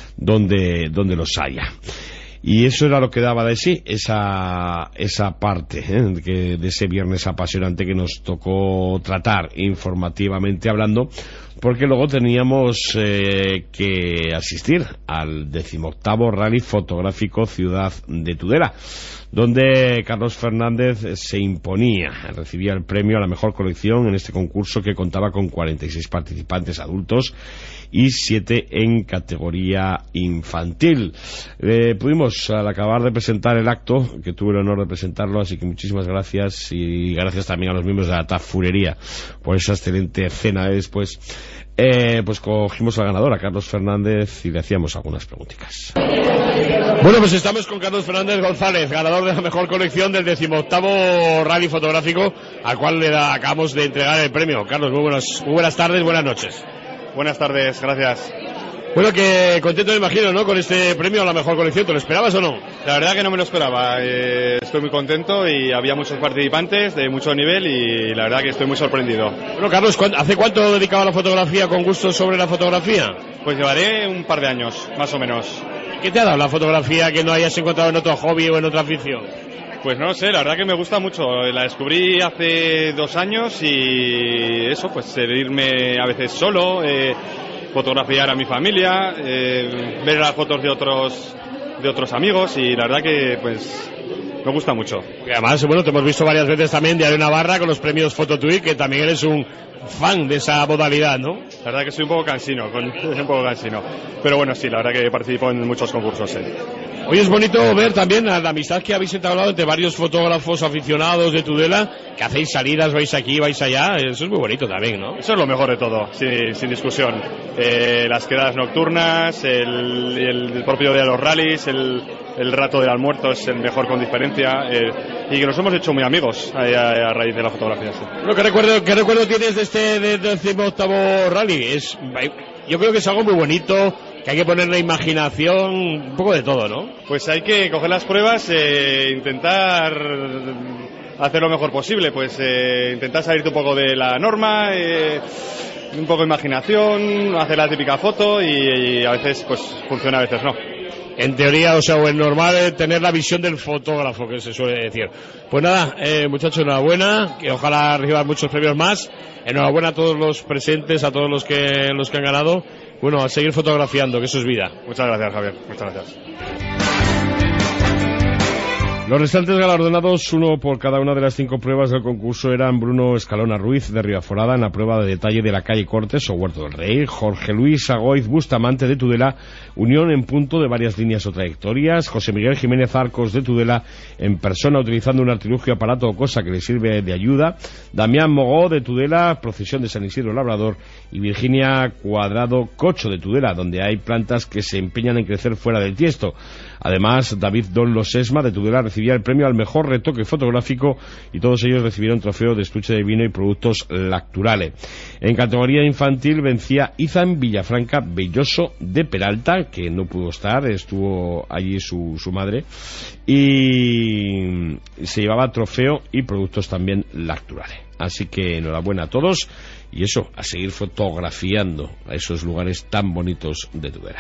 donde donde los haya. Y eso era lo que daba de sí, esa esa parte, ¿eh? que, de ese viernes apasionante que nos tocó tratar informativamente hablando, porque luego teníamos eh, que asistir al decimoctavo Rally Fotográfico Ciudad de Tudela, donde Carlos Fernández se imponía, recibía el premio a la mejor colección en este concurso, que contaba con cuarenta y seis participantes adultos y siete en categoría infantil. Eh, pudimos, al acabar de presentar el acto, que tuve el honor de presentarlo, así que muchísimas gracias, y gracias también a los miembros de la Tafurería por esa excelente cena de después. Eh, pues cogimos al ganador, a Carlos Fernández, y le hacíamos algunas preguntitas. Bueno, pues estamos con Carlos Fernández González, ganador de la mejor colección del decimoctavo Rally Fotográfico, al cual le da, acabamos de entregar el premio. Carlos, muy buenas, muy buenas tardes, buenas noches. Buenas tardes, gracias. Bueno, que contento me imagino, ¿no?, con este premio a la mejor colección. ¿Te lo esperabas o no? La verdad que no me lo esperaba. Eh, estoy muy contento y había muchos participantes de mucho nivel y la verdad que estoy muy sorprendido. Bueno, Carlos, ¿hace cuánto dedicaba a la fotografía, con gusto sobre la fotografía? Pues llevaré un par de años, más o menos. ¿Qué te ha dado la fotografía que no hayas encontrado en otro hobby o en otra afición? Pues no sé, la verdad que me gusta mucho. La descubrí hace dos años y eso, pues el irme a veces solo, eh, fotografiar a mi familia, eh, ver las fotos de otros de otros amigos, y la verdad que pues me gusta mucho. Y además, bueno, te hemos visto varias veces también de Arena Barra con los premios Phototweet, que también eres un fan de esa modalidad, ¿no? La verdad que soy un poco cansino, con, un poco cansino. Pero bueno, sí, la verdad que participo en muchos concursos, sí. Hoy es bonito ver también la amistad que habéis entablado entre varios fotógrafos aficionados de Tudela, que hacéis salidas, vais aquí, vais allá, eso es muy bonito también, ¿no? Eso es lo mejor de todo, sin, sin discusión. Eh, las quedadas nocturnas, el, el propio día de los rallies, el, el rato del almuerzo es el mejor con diferencia, eh, y que nos hemos hecho muy amigos a, a, a raíz de la fotografía. Sí. Bueno, ¿qué recuerdo, qué recuerdo tienes de este de, de decimoctavo rally? Es, yo creo que es algo muy bonito, que hay que ponerle imaginación, un poco de todo, ¿no? Pues hay que coger las pruebas e intentar hacer lo mejor posible, pues eh, intentar salirte un poco de la norma, eh, un poco de imaginación, hacer la típica foto y, y a veces pues funciona, a veces no. En teoría, o sea, o es normal tener la visión del fotógrafo, que se suele decir. Pues nada, eh, muchachos, enhorabuena, que ojalá reciban muchos premios más. Enhorabuena a todos los presentes, a todos los que los que han ganado. Bueno, a seguir fotografiando, que eso es vida. Muchas gracias, Javier. Muchas gracias. Los restantes galardonados, uno por cada una de las cinco pruebas del concurso, eran Bruno Escalona Ruiz de Ribaforada en la prueba de detalle de la calle Cortes o Huerto del Rey, Jorge Luis Agoiz Bustamante de Tudela, unión en punto de varias líneas o trayectorias, José Miguel Jiménez Arcos de Tudela en persona utilizando un artilugio, aparato o cosa que le sirve de ayuda, Damián Mogó de Tudela, procesión de San Isidro Labrador, y Virginia Cuadrado Cocho de Tudela, donde hay plantas que se empeñan en crecer fuera del tiesto. Además, David Don Losesma de Tudela recibía el premio al mejor retoque fotográfico y todos ellos recibieron trofeo de estuche de vino y productos Lacturale. En categoría infantil vencía Izan Villafranca Belloso de Peralta, que no pudo estar, estuvo allí su, su madre, y se llevaba trofeo y productos también Lacturale. Así que enhorabuena a todos y eso, a seguir fotografiando a esos lugares tan bonitos de Tudela.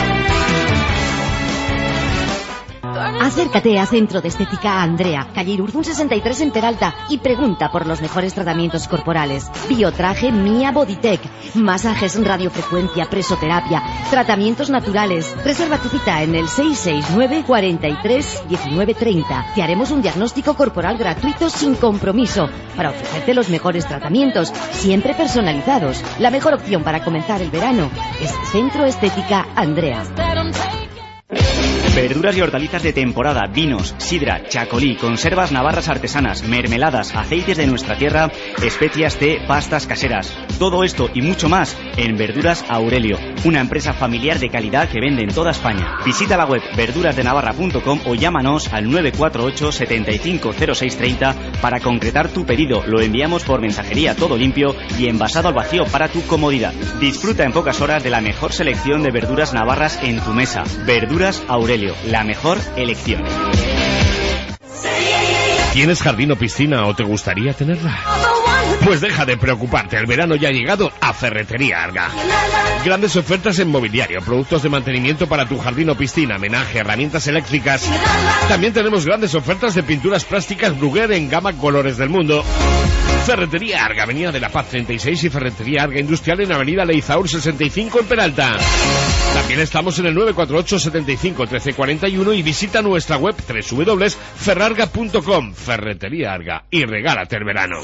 Acércate a Centro de Estética Andrea, calle Irurzun sesenta y tres en Peralta, y pregunta por los mejores tratamientos corporales. Biotraje Mia Bodytech, masajes, radiofrecuencia, presoterapia, tratamientos naturales. Reserva tu cita en el seis seis nueve, cuarenta y tres, diecinueve treinta. Te haremos un diagnóstico corporal gratuito sin compromiso para ofrecerte los mejores tratamientos, siempre personalizados. La mejor opción para comenzar el verano es Centro Estética Andrea. Verduras y hortalizas de temporada, vinos, sidra, chacolí, conservas navarras artesanas, mermeladas, aceites de nuestra tierra, especias, té, pastas caseras. Todo esto y mucho más en Verduras Aurelio, una empresa familiar de calidad que vende en toda España. Visita la web verduras de navarra punto com o llámanos al nueve cuatro ocho, setenta y cinco, cero seis treinta para concretar tu pedido. Lo enviamos por mensajería todo limpio y envasado al vacío para tu comodidad. Disfruta en pocas horas de la mejor selección de verduras navarras en tu mesa. Verduras Aurelio, la mejor elección. ¿Tienes jardín o piscina o te gustaría tenerla? Pues deja de preocuparte, el verano ya ha llegado a Ferretería Arga. Grandes ofertas en mobiliario, productos de mantenimiento para tu jardín o piscina, menaje, herramientas eléctricas. También tenemos grandes ofertas de pinturas plásticas Bruguer en gama colores del mundo. Ferretería Arga, Avenida de la Paz treinta y seis y Ferretería Arga Industrial en Avenida Leizaur sesenta y cinco en Peralta. También estamos en el nueve cuatro ocho, setenta y cinco, trece cuarenta y uno y visita nuestra web doble u doble u doble u punto ferrarga punto com. Ferretería Arga, y regálate el verano.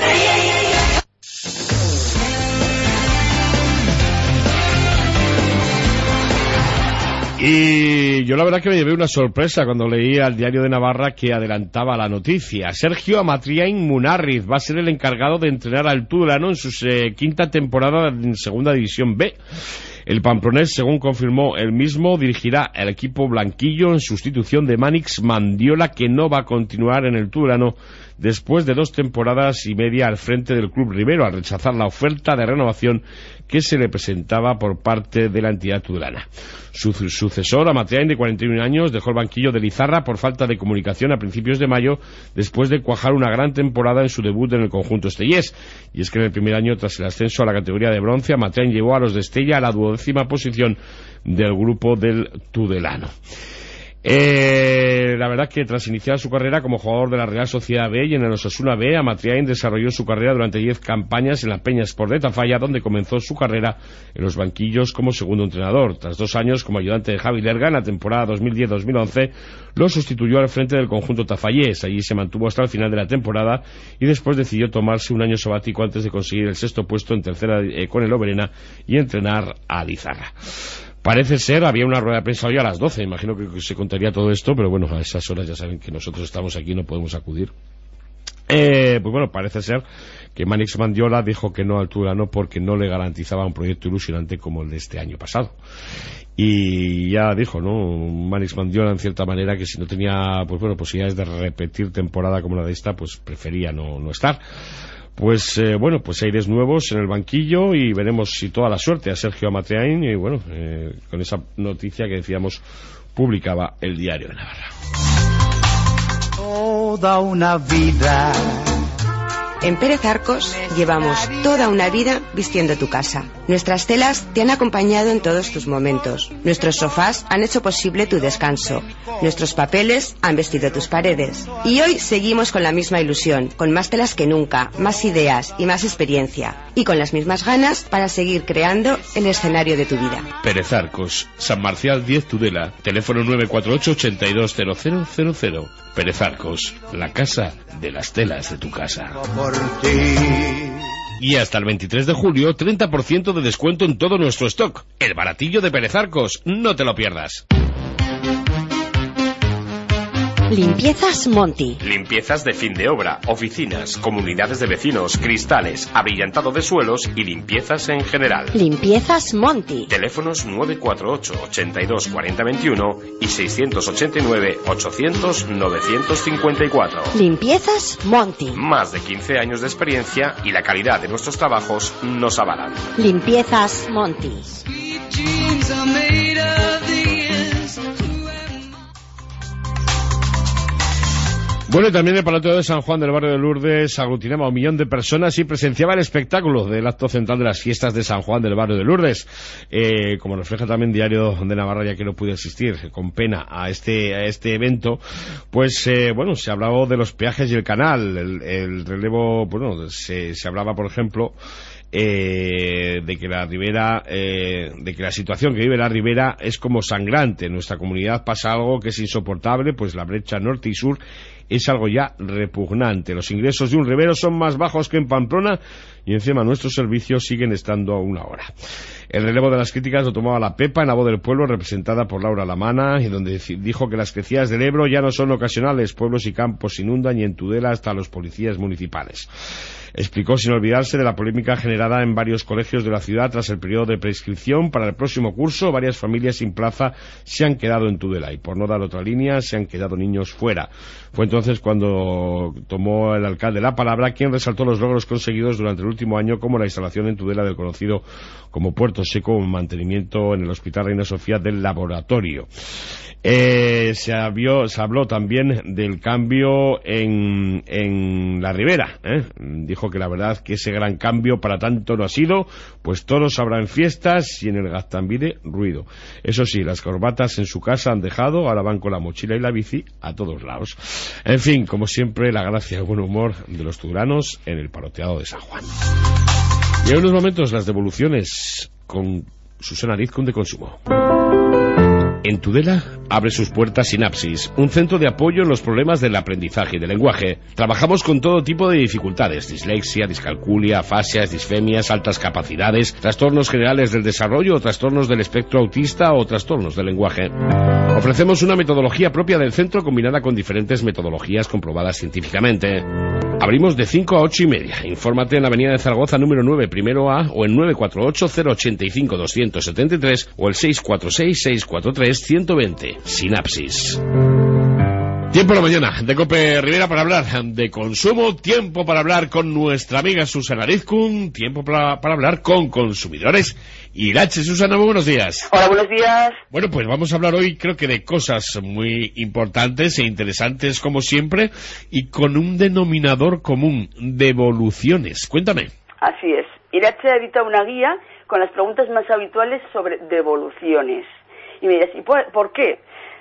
Y yo la verdad que me llevé una sorpresa cuando leí al Diario de Navarra que adelantaba la noticia. Sergio Amatriain Munarriz va a ser el encargado de entrenar al Tudelano en su eh, quinta temporada en Segunda División B. El pamplonés, según confirmó él mismo, dirigirá el equipo blanquillo en sustitución de Manix Mandiola, que no va a continuar en el Tudelano después de dos temporadas y media al frente del club ribero, al rechazar la oferta de renovación que se le presentaba por parte de la entidad tudelana. Su sucesor, Amatriain, de cuarenta y un años, dejó el banquillo de Lizarra por falta de comunicación a principios de mayo, después de cuajar una gran temporada en su debut en el conjunto estellés. Y es que en el primer año, tras el ascenso a la categoría de bronce, Amatriain llevó a los de Estella a la duodécima posición del grupo del Tudelano. Eh, la verdad es que tras iniciar su carrera como jugador de la Real Sociedad B y en el Osasuna B, Amatriain desarrolló su carrera durante diez campañas en la Peña Sport de Tafalla, donde comenzó su carrera en los banquillos como segundo entrenador. Tras dos años como ayudante de Javi Lerga en la temporada dos mil diez dos mil once, lo sustituyó al frente del conjunto tafallés. Allí se mantuvo hasta el final de la temporada y después decidió tomarse un año sabático antes de conseguir el sexto puesto en tercera eh, con el Oberena y entrenar a Lizarra. Parece ser, había una rueda de prensa hoy a las doce, imagino que se contaría todo esto, pero bueno, a esas horas ya saben que nosotros estamos aquí y no podemos acudir. Eh, pues bueno, parece ser que Manix Mandiola dijo que no al Tudelano porque no le garantizaba un proyecto ilusionante como el de este año pasado. Y ya dijo, ¿no?, Manix Mandiola en cierta manera que si no tenía, pues bueno, posibilidades de repetir temporada como la de esta, pues prefería no, no estar. Pues eh, bueno, pues aires nuevos en el banquillo y veremos si toda la suerte a Sergio Amatriain y bueno, eh, con esa noticia que decíamos publicaba el Diario de Navarra. Toda una vida. En Pérez Arcos llevamos toda una vida vistiendo tu casa. Nuestras telas te han acompañado en todos tus momentos. Nuestros sofás han hecho posible tu descanso. Nuestros papeles han vestido tus paredes. Y hoy seguimos con la misma ilusión, con más telas que nunca, más ideas y más experiencia. Y con las mismas ganas para seguir creando el escenario de tu vida. Pérez Arcos, San Marcial diez Tudela, teléfono nueve cuatro ocho, ochenta y dos cero cero cero cero. Pérez Arcos, la casa de las telas de tu casa. Y hasta el veintitrés de julio, treinta por ciento de descuento en todo nuestro stock. El baratillo de Pérez Arcos, no te lo pierdas. Limpiezas Monti. Limpiezas de fin de obra, oficinas, comunidades de vecinos, cristales, abrillantado de suelos y limpiezas en general. Limpiezas Monti. Teléfonos nueve cuatro ocho, ochenta y dos, cuarenta veintiuno y seiscientos ochenta y nueve, ochocientos, novecientos cincuenta y cuatro. Limpiezas Monti. Más de quince años de experiencia y la calidad de nuestros trabajos nos avalan. Limpiezas Monti. Bueno, y también el Palacio de San Juan del barrio de Lourdes aglutinaba a un millón de personas y presenciaba el espectáculo del acto central de las fiestas de San Juan del barrio de Lourdes. Eh, como refleja también Diario de Navarra, ya que no pude asistir con pena a este a este evento, pues eh, bueno, se hablaba de los peajes y el canal, el, el relevo, bueno, se, se hablaba, por ejemplo, Eh, de que la ribera eh, de que la situación que vive la ribera es como sangrante. En nuestra comunidad pasa algo que es insoportable, pues la brecha norte y sur es algo ya repugnante. Los ingresos de un ribero son más bajos que en Pamplona y encima nuestros servicios siguen estando a una hora. El relevo de las críticas lo tomaba la Pepa en La Voz del Pueblo, representada por Laura Lamana, y donde dijo que las crecidas del Ebro ya no son ocasionales. Pueblos y campos se inundan y en Tudela hasta los policías municipales. Explicó sin olvidarse de la polémica generada en varios colegios de la ciudad tras el periodo de prescripción para el próximo curso. Varias familias sin plaza se han quedado en Tudela y, por no dar otra línea, se han quedado niños fuera. Fue entonces cuando tomó el alcalde la palabra, quien resaltó los logros conseguidos durante el último año, como la instalación en Tudela del conocido como Puerto Seco, o mantenimiento en el Hospital Reina Sofía del laboratorio. Eh, se, habió, se habló también del cambio en, en la ribera, ¿eh? Dijo que la verdad que ese gran cambio para tanto no ha sido, pues toros habrá en fiestas y en el Gaztambide ruido. Eso sí, las corbatas en su casa han dejado, ahora van con la mochila y la bici a todos lados. En fin, como siempre, la gracia y el buen humor de los tudelanos en el paroteado de San Juan. Y en unos momentos las devoluciones con Susana Rizcún de Consumo. En Tudela abre sus puertas Sinapsis, un centro de apoyo en los problemas del aprendizaje y del lenguaje. Trabajamos con todo tipo de dificultades: dislexia, discalculia, afasias, disfemias, altas capacidades, trastornos generales del desarrollo o trastornos del espectro autista o trastornos del lenguaje. Ofrecemos una metodología propia del centro combinada con diferentes metodologías comprobadas científicamente. Abrimos de cinco a ocho y media. Infórmate en la avenida de Zaragoza número nueve, primero A, o en nueve cuatro ocho, cero ochenta y cinco, doscientos setenta y tres o el seis cuatro seis, seis cuatro tres, ciento veinte. Sinapsis. Tiempo de la mañana de Cope Rivera para hablar de consumo, tiempo para hablar con nuestra amiga Susana Rizcún, tiempo para, para hablar con consumidores. Irache, Susana, muy buenos días. Hola, buenos días. Bueno, pues vamos a hablar hoy, creo que de cosas muy importantes e interesantes como siempre, y con un denominador común: devoluciones. Cuéntame. Así es. Irache ha editado una guía con las preguntas más habituales sobre devoluciones. Y me dirás, ¿y por, por qué?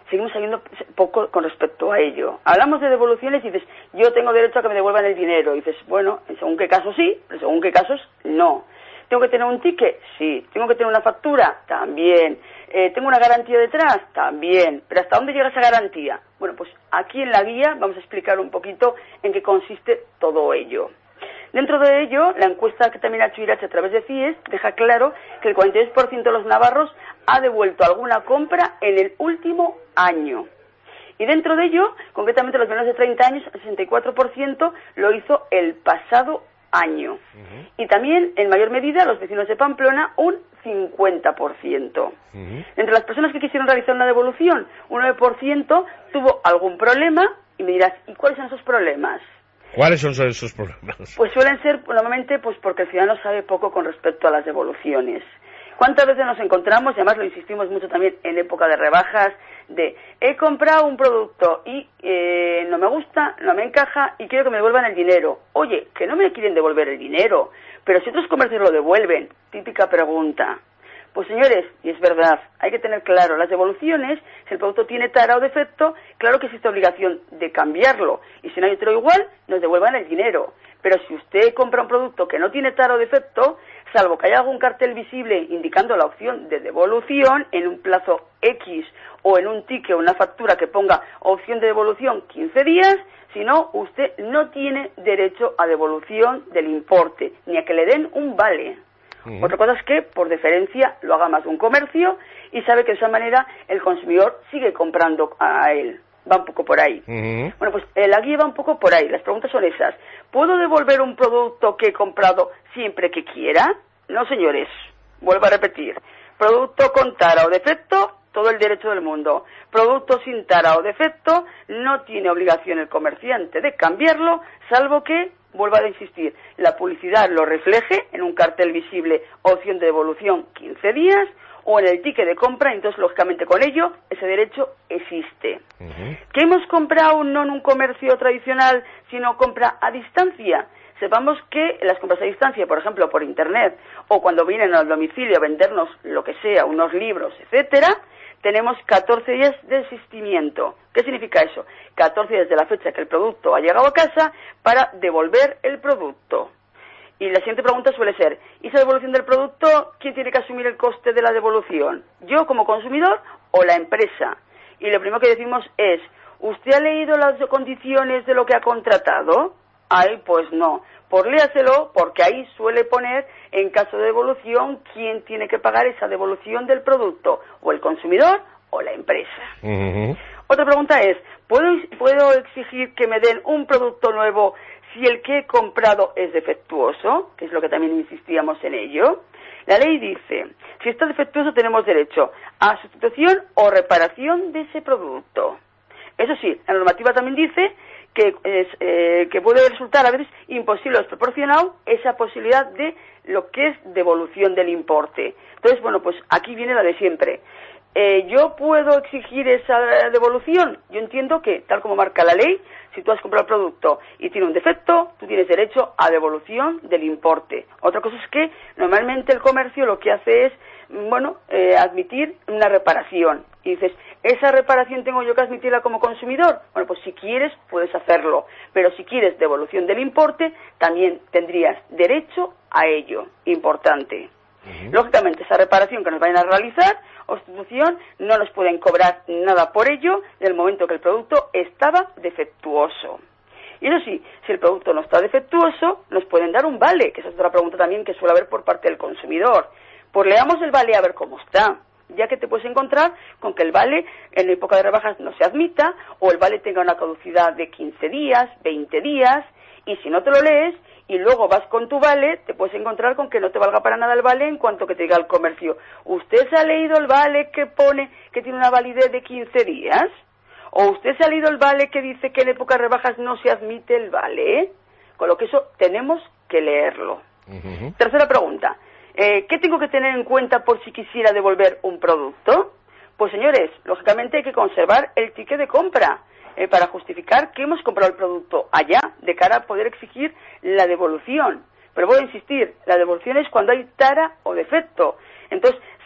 seguimos sabiendo poco con respecto a ello. Hablamos de devoluciones y dices, yo tengo derecho a que me devuelvan el dinero. Y dices, bueno, en según qué casos sí, en según qué casos no. ¿Tengo que tener un ticket? Sí. ¿Tengo que tener una factura? También. Eh, ¿Tengo una garantía detrás? También. ¿Pero hasta dónde llega esa garantía? Bueno, pues aquí en la guía vamos a explicar un poquito en qué consiste todo ello. Dentro de ello, la encuesta que también ha hecho Irache a través de C I E S deja claro que el cuarenta y dos por ciento de los navarros ha devuelto alguna compra en el último año. Y dentro de ello, concretamente los menores de treinta años, el sesenta y cuatro por ciento lo hizo el pasado año. Uh-huh. Y también, en mayor medida, los vecinos de Pamplona, un cincuenta por ciento. Uh-huh. Entre las personas que quisieron realizar una devolución, un nueve por ciento tuvo algún problema, y me dirás, ¿y cuáles son esos problemas? ¿Cuáles son esos problemas? Pues suelen ser, normalmente, pues porque el ciudadano sabe poco con respecto a las devoluciones. ¿Cuántas veces nos encontramos, y además lo insistimos mucho también en época de rebajas, de he comprado un producto y eh, no me gusta, no me encaja y quiero que me devuelvan el dinero? Oye, que no me quieren devolver el dinero, pero si otros comercios lo devuelven, típica pregunta. Pues señores, y es verdad, hay que tener claro, las devoluciones, si el producto tiene tara o defecto, claro que existe obligación de cambiarlo, y si no hay otro igual, nos devuelvan el dinero. Pero si usted compra un producto que no tiene tara o defecto, salvo que haya algún cartel visible indicando la opción de devolución en un plazo X o en un ticket o una factura que ponga opción de devolución quince días, si no, usted no tiene derecho a devolución del importe, ni a que le den un vale. Uh-huh. Otra cosa es que, por deferencia, lo haga más de un comercio y sabe que de esa manera el consumidor sigue comprando a él. Va un poco por ahí. Uh-huh. Bueno, pues eh, la guía va un poco por ahí. Las preguntas son esas. ¿Puedo devolver un producto que he comprado siempre que quiera? No, señores. Vuelvo a repetir. Producto con tara o defecto, todo el derecho del mundo. Producto sin tara o defecto, no tiene obligación el comerciante de cambiarlo, salvo que, vuelvo a insistir, la publicidad lo refleje en un cartel visible, opción de devolución quince días, o en el ticket de compra, entonces lógicamente con ello ese derecho existe. Uh-huh. ¿Que hemos comprado no en un comercio tradicional, sino compra a distancia? Sepamos que las compras a distancia, por ejemplo por internet, o cuando vienen al domicilio a vendernos lo que sea, unos libros, etcétera, tenemos catorce días de existimiento. ¿Qué significa eso? catorce días de la fecha que el producto ha llegado a casa para devolver el producto. Y la siguiente pregunta suele ser, ¿y esa devolución del producto, quién tiene que asumir el coste de la devolución? ¿Yo como consumidor o la empresa? Y lo primero que decimos es, ¿usted ha leído las condiciones de lo que ha contratado? Ay, pues no. Por léaselo, porque ahí suele poner, en caso de devolución, quién tiene que pagar esa devolución del producto, o el consumidor o la empresa. Uh-huh. Otra pregunta es, ¿puedo, ¿puedo exigir que me den un producto nuevo si el que he comprado es defectuoso? Que es lo que también insistíamos en ello. La ley dice, si está defectuoso tenemos derecho a sustitución o reparación de ese producto. Eso sí, la normativa también dice que, es, eh, que puede resultar a veces imposible o desproporcionado esa posibilidad de lo que es devolución del importe. Entonces, bueno, pues aquí viene la de siempre. Eh, ¿Yo puedo exigir esa devolución? Yo entiendo que, tal como marca la ley, si tú has comprado el producto y tiene un defecto, tú tienes derecho a devolución del importe. Otra cosa es que normalmente el comercio lo que hace es, bueno, eh, admitir una reparación. Y dices, ¿esa reparación tengo yo que admitirla como consumidor? Bueno, pues si quieres, puedes hacerlo. Pero si quieres devolución del importe, también tendrías derecho a ello. Importante. Uh-huh. Lógicamente, esa reparación que nos vayan a realizar o sustitución, no nos pueden cobrar nada por ello en el momento que el producto estaba defectuoso. Y eso sí, si el producto no está defectuoso, nos pueden dar un vale, que esa es otra pregunta también que suele haber por parte del consumidor. Pues leamos el vale a ver cómo está, ya que te puedes encontrar con que el vale en época de rebajas no se admita, o el vale tenga una caducidad de quince días, veinte días, y si no te lo lees, y luego vas con tu vale, te puedes encontrar con que no te valga para nada el vale en cuanto que te diga el comercio. ¿Usted se ha leído el vale que pone que tiene una validez de quince días? ¿O usted se ha leído el vale que dice que en época de rebajas no se admite el vale? Con lo que eso tenemos que leerlo. Uh-huh. Tercera pregunta. Eh, ¿Qué tengo que tener en cuenta por si quisiera devolver un producto? Pues señores, lógicamente hay que conservar el ticket de compra. Eh, para justificar que hemos comprado el producto allá, de cara a poder exigir la devolución. Pero voy a insistir, la devolución es cuando hay tara o defecto. Entonces,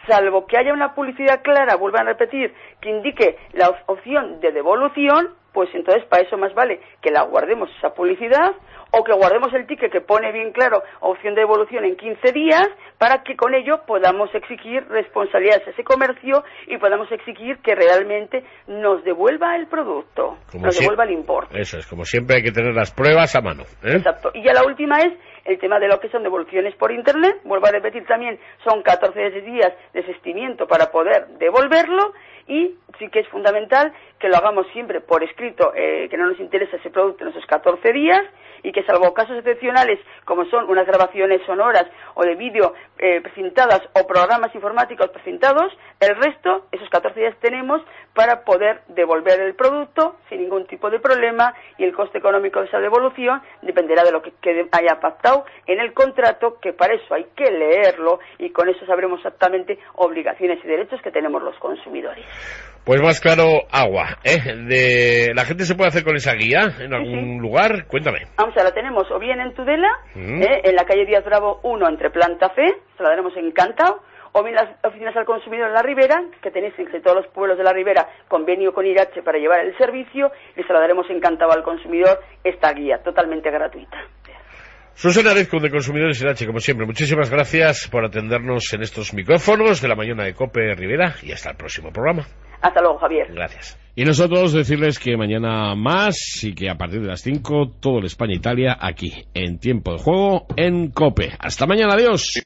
salvo que haya una publicidad clara, vuelvo a repetir, que indique la op- opción de devolución, pues entonces para eso más vale que la guardemos esa publicidad, o que guardemos el ticket que pone bien claro opción de devolución en quince días, para que con ello podamos exigir responsabilidades a ese comercio y podamos exigir que realmente nos devuelva el producto, Como nos si- devuelva el importe. Eso es, como siempre hay que tener las pruebas a mano, ¿eh? Exacto. Y ya la última es el tema de lo que son devoluciones por internet. Vuelvo a repetir también, son catorce días de desistimiento para poder devolverlo, y sí que es fundamental que lo hagamos siempre por escrito, eh, que no nos interesa ese producto en esos catorce días, y que salvo casos excepcionales como son unas grabaciones sonoras o de vídeo eh, precintadas o programas informáticos precintados, el resto, esos catorce días tenemos para poder devolver el producto sin ningún tipo de problema, y el coste económico de esa devolución dependerá de lo que quede, haya pactado en el contrato, que para eso hay que leerlo, y con eso sabremos exactamente obligaciones y derechos que tenemos los consumidores. Pues más claro, agua, ¿eh? De... ¿La gente se puede hacer con esa guía en algún Sí, sí. lugar? Cuéntame. Vamos a la tenemos o bien en Tudela, Mm. eh, en la calle Díaz Bravo uno, entre Planta Fe, se la daremos en Cantao, o bien las oficinas al consumidor en la Ribera, que tenéis en todos los pueblos de la Ribera convenio con Irache para llevar el servicio, y se la daremos en Cantao al consumidor esta guía, totalmente gratuita. Susana Arezco, de Consumidores Irache, como siempre, muchísimas gracias por atendernos en estos micrófonos de la mañana de COPE Rivera, y hasta el próximo programa. Hasta luego, Javier. Gracias. Y nosotros decirles que mañana más, y que a partir de las cinco todo el España-Italia aquí en Tiempo de Juego en COPE. Hasta mañana, adiós.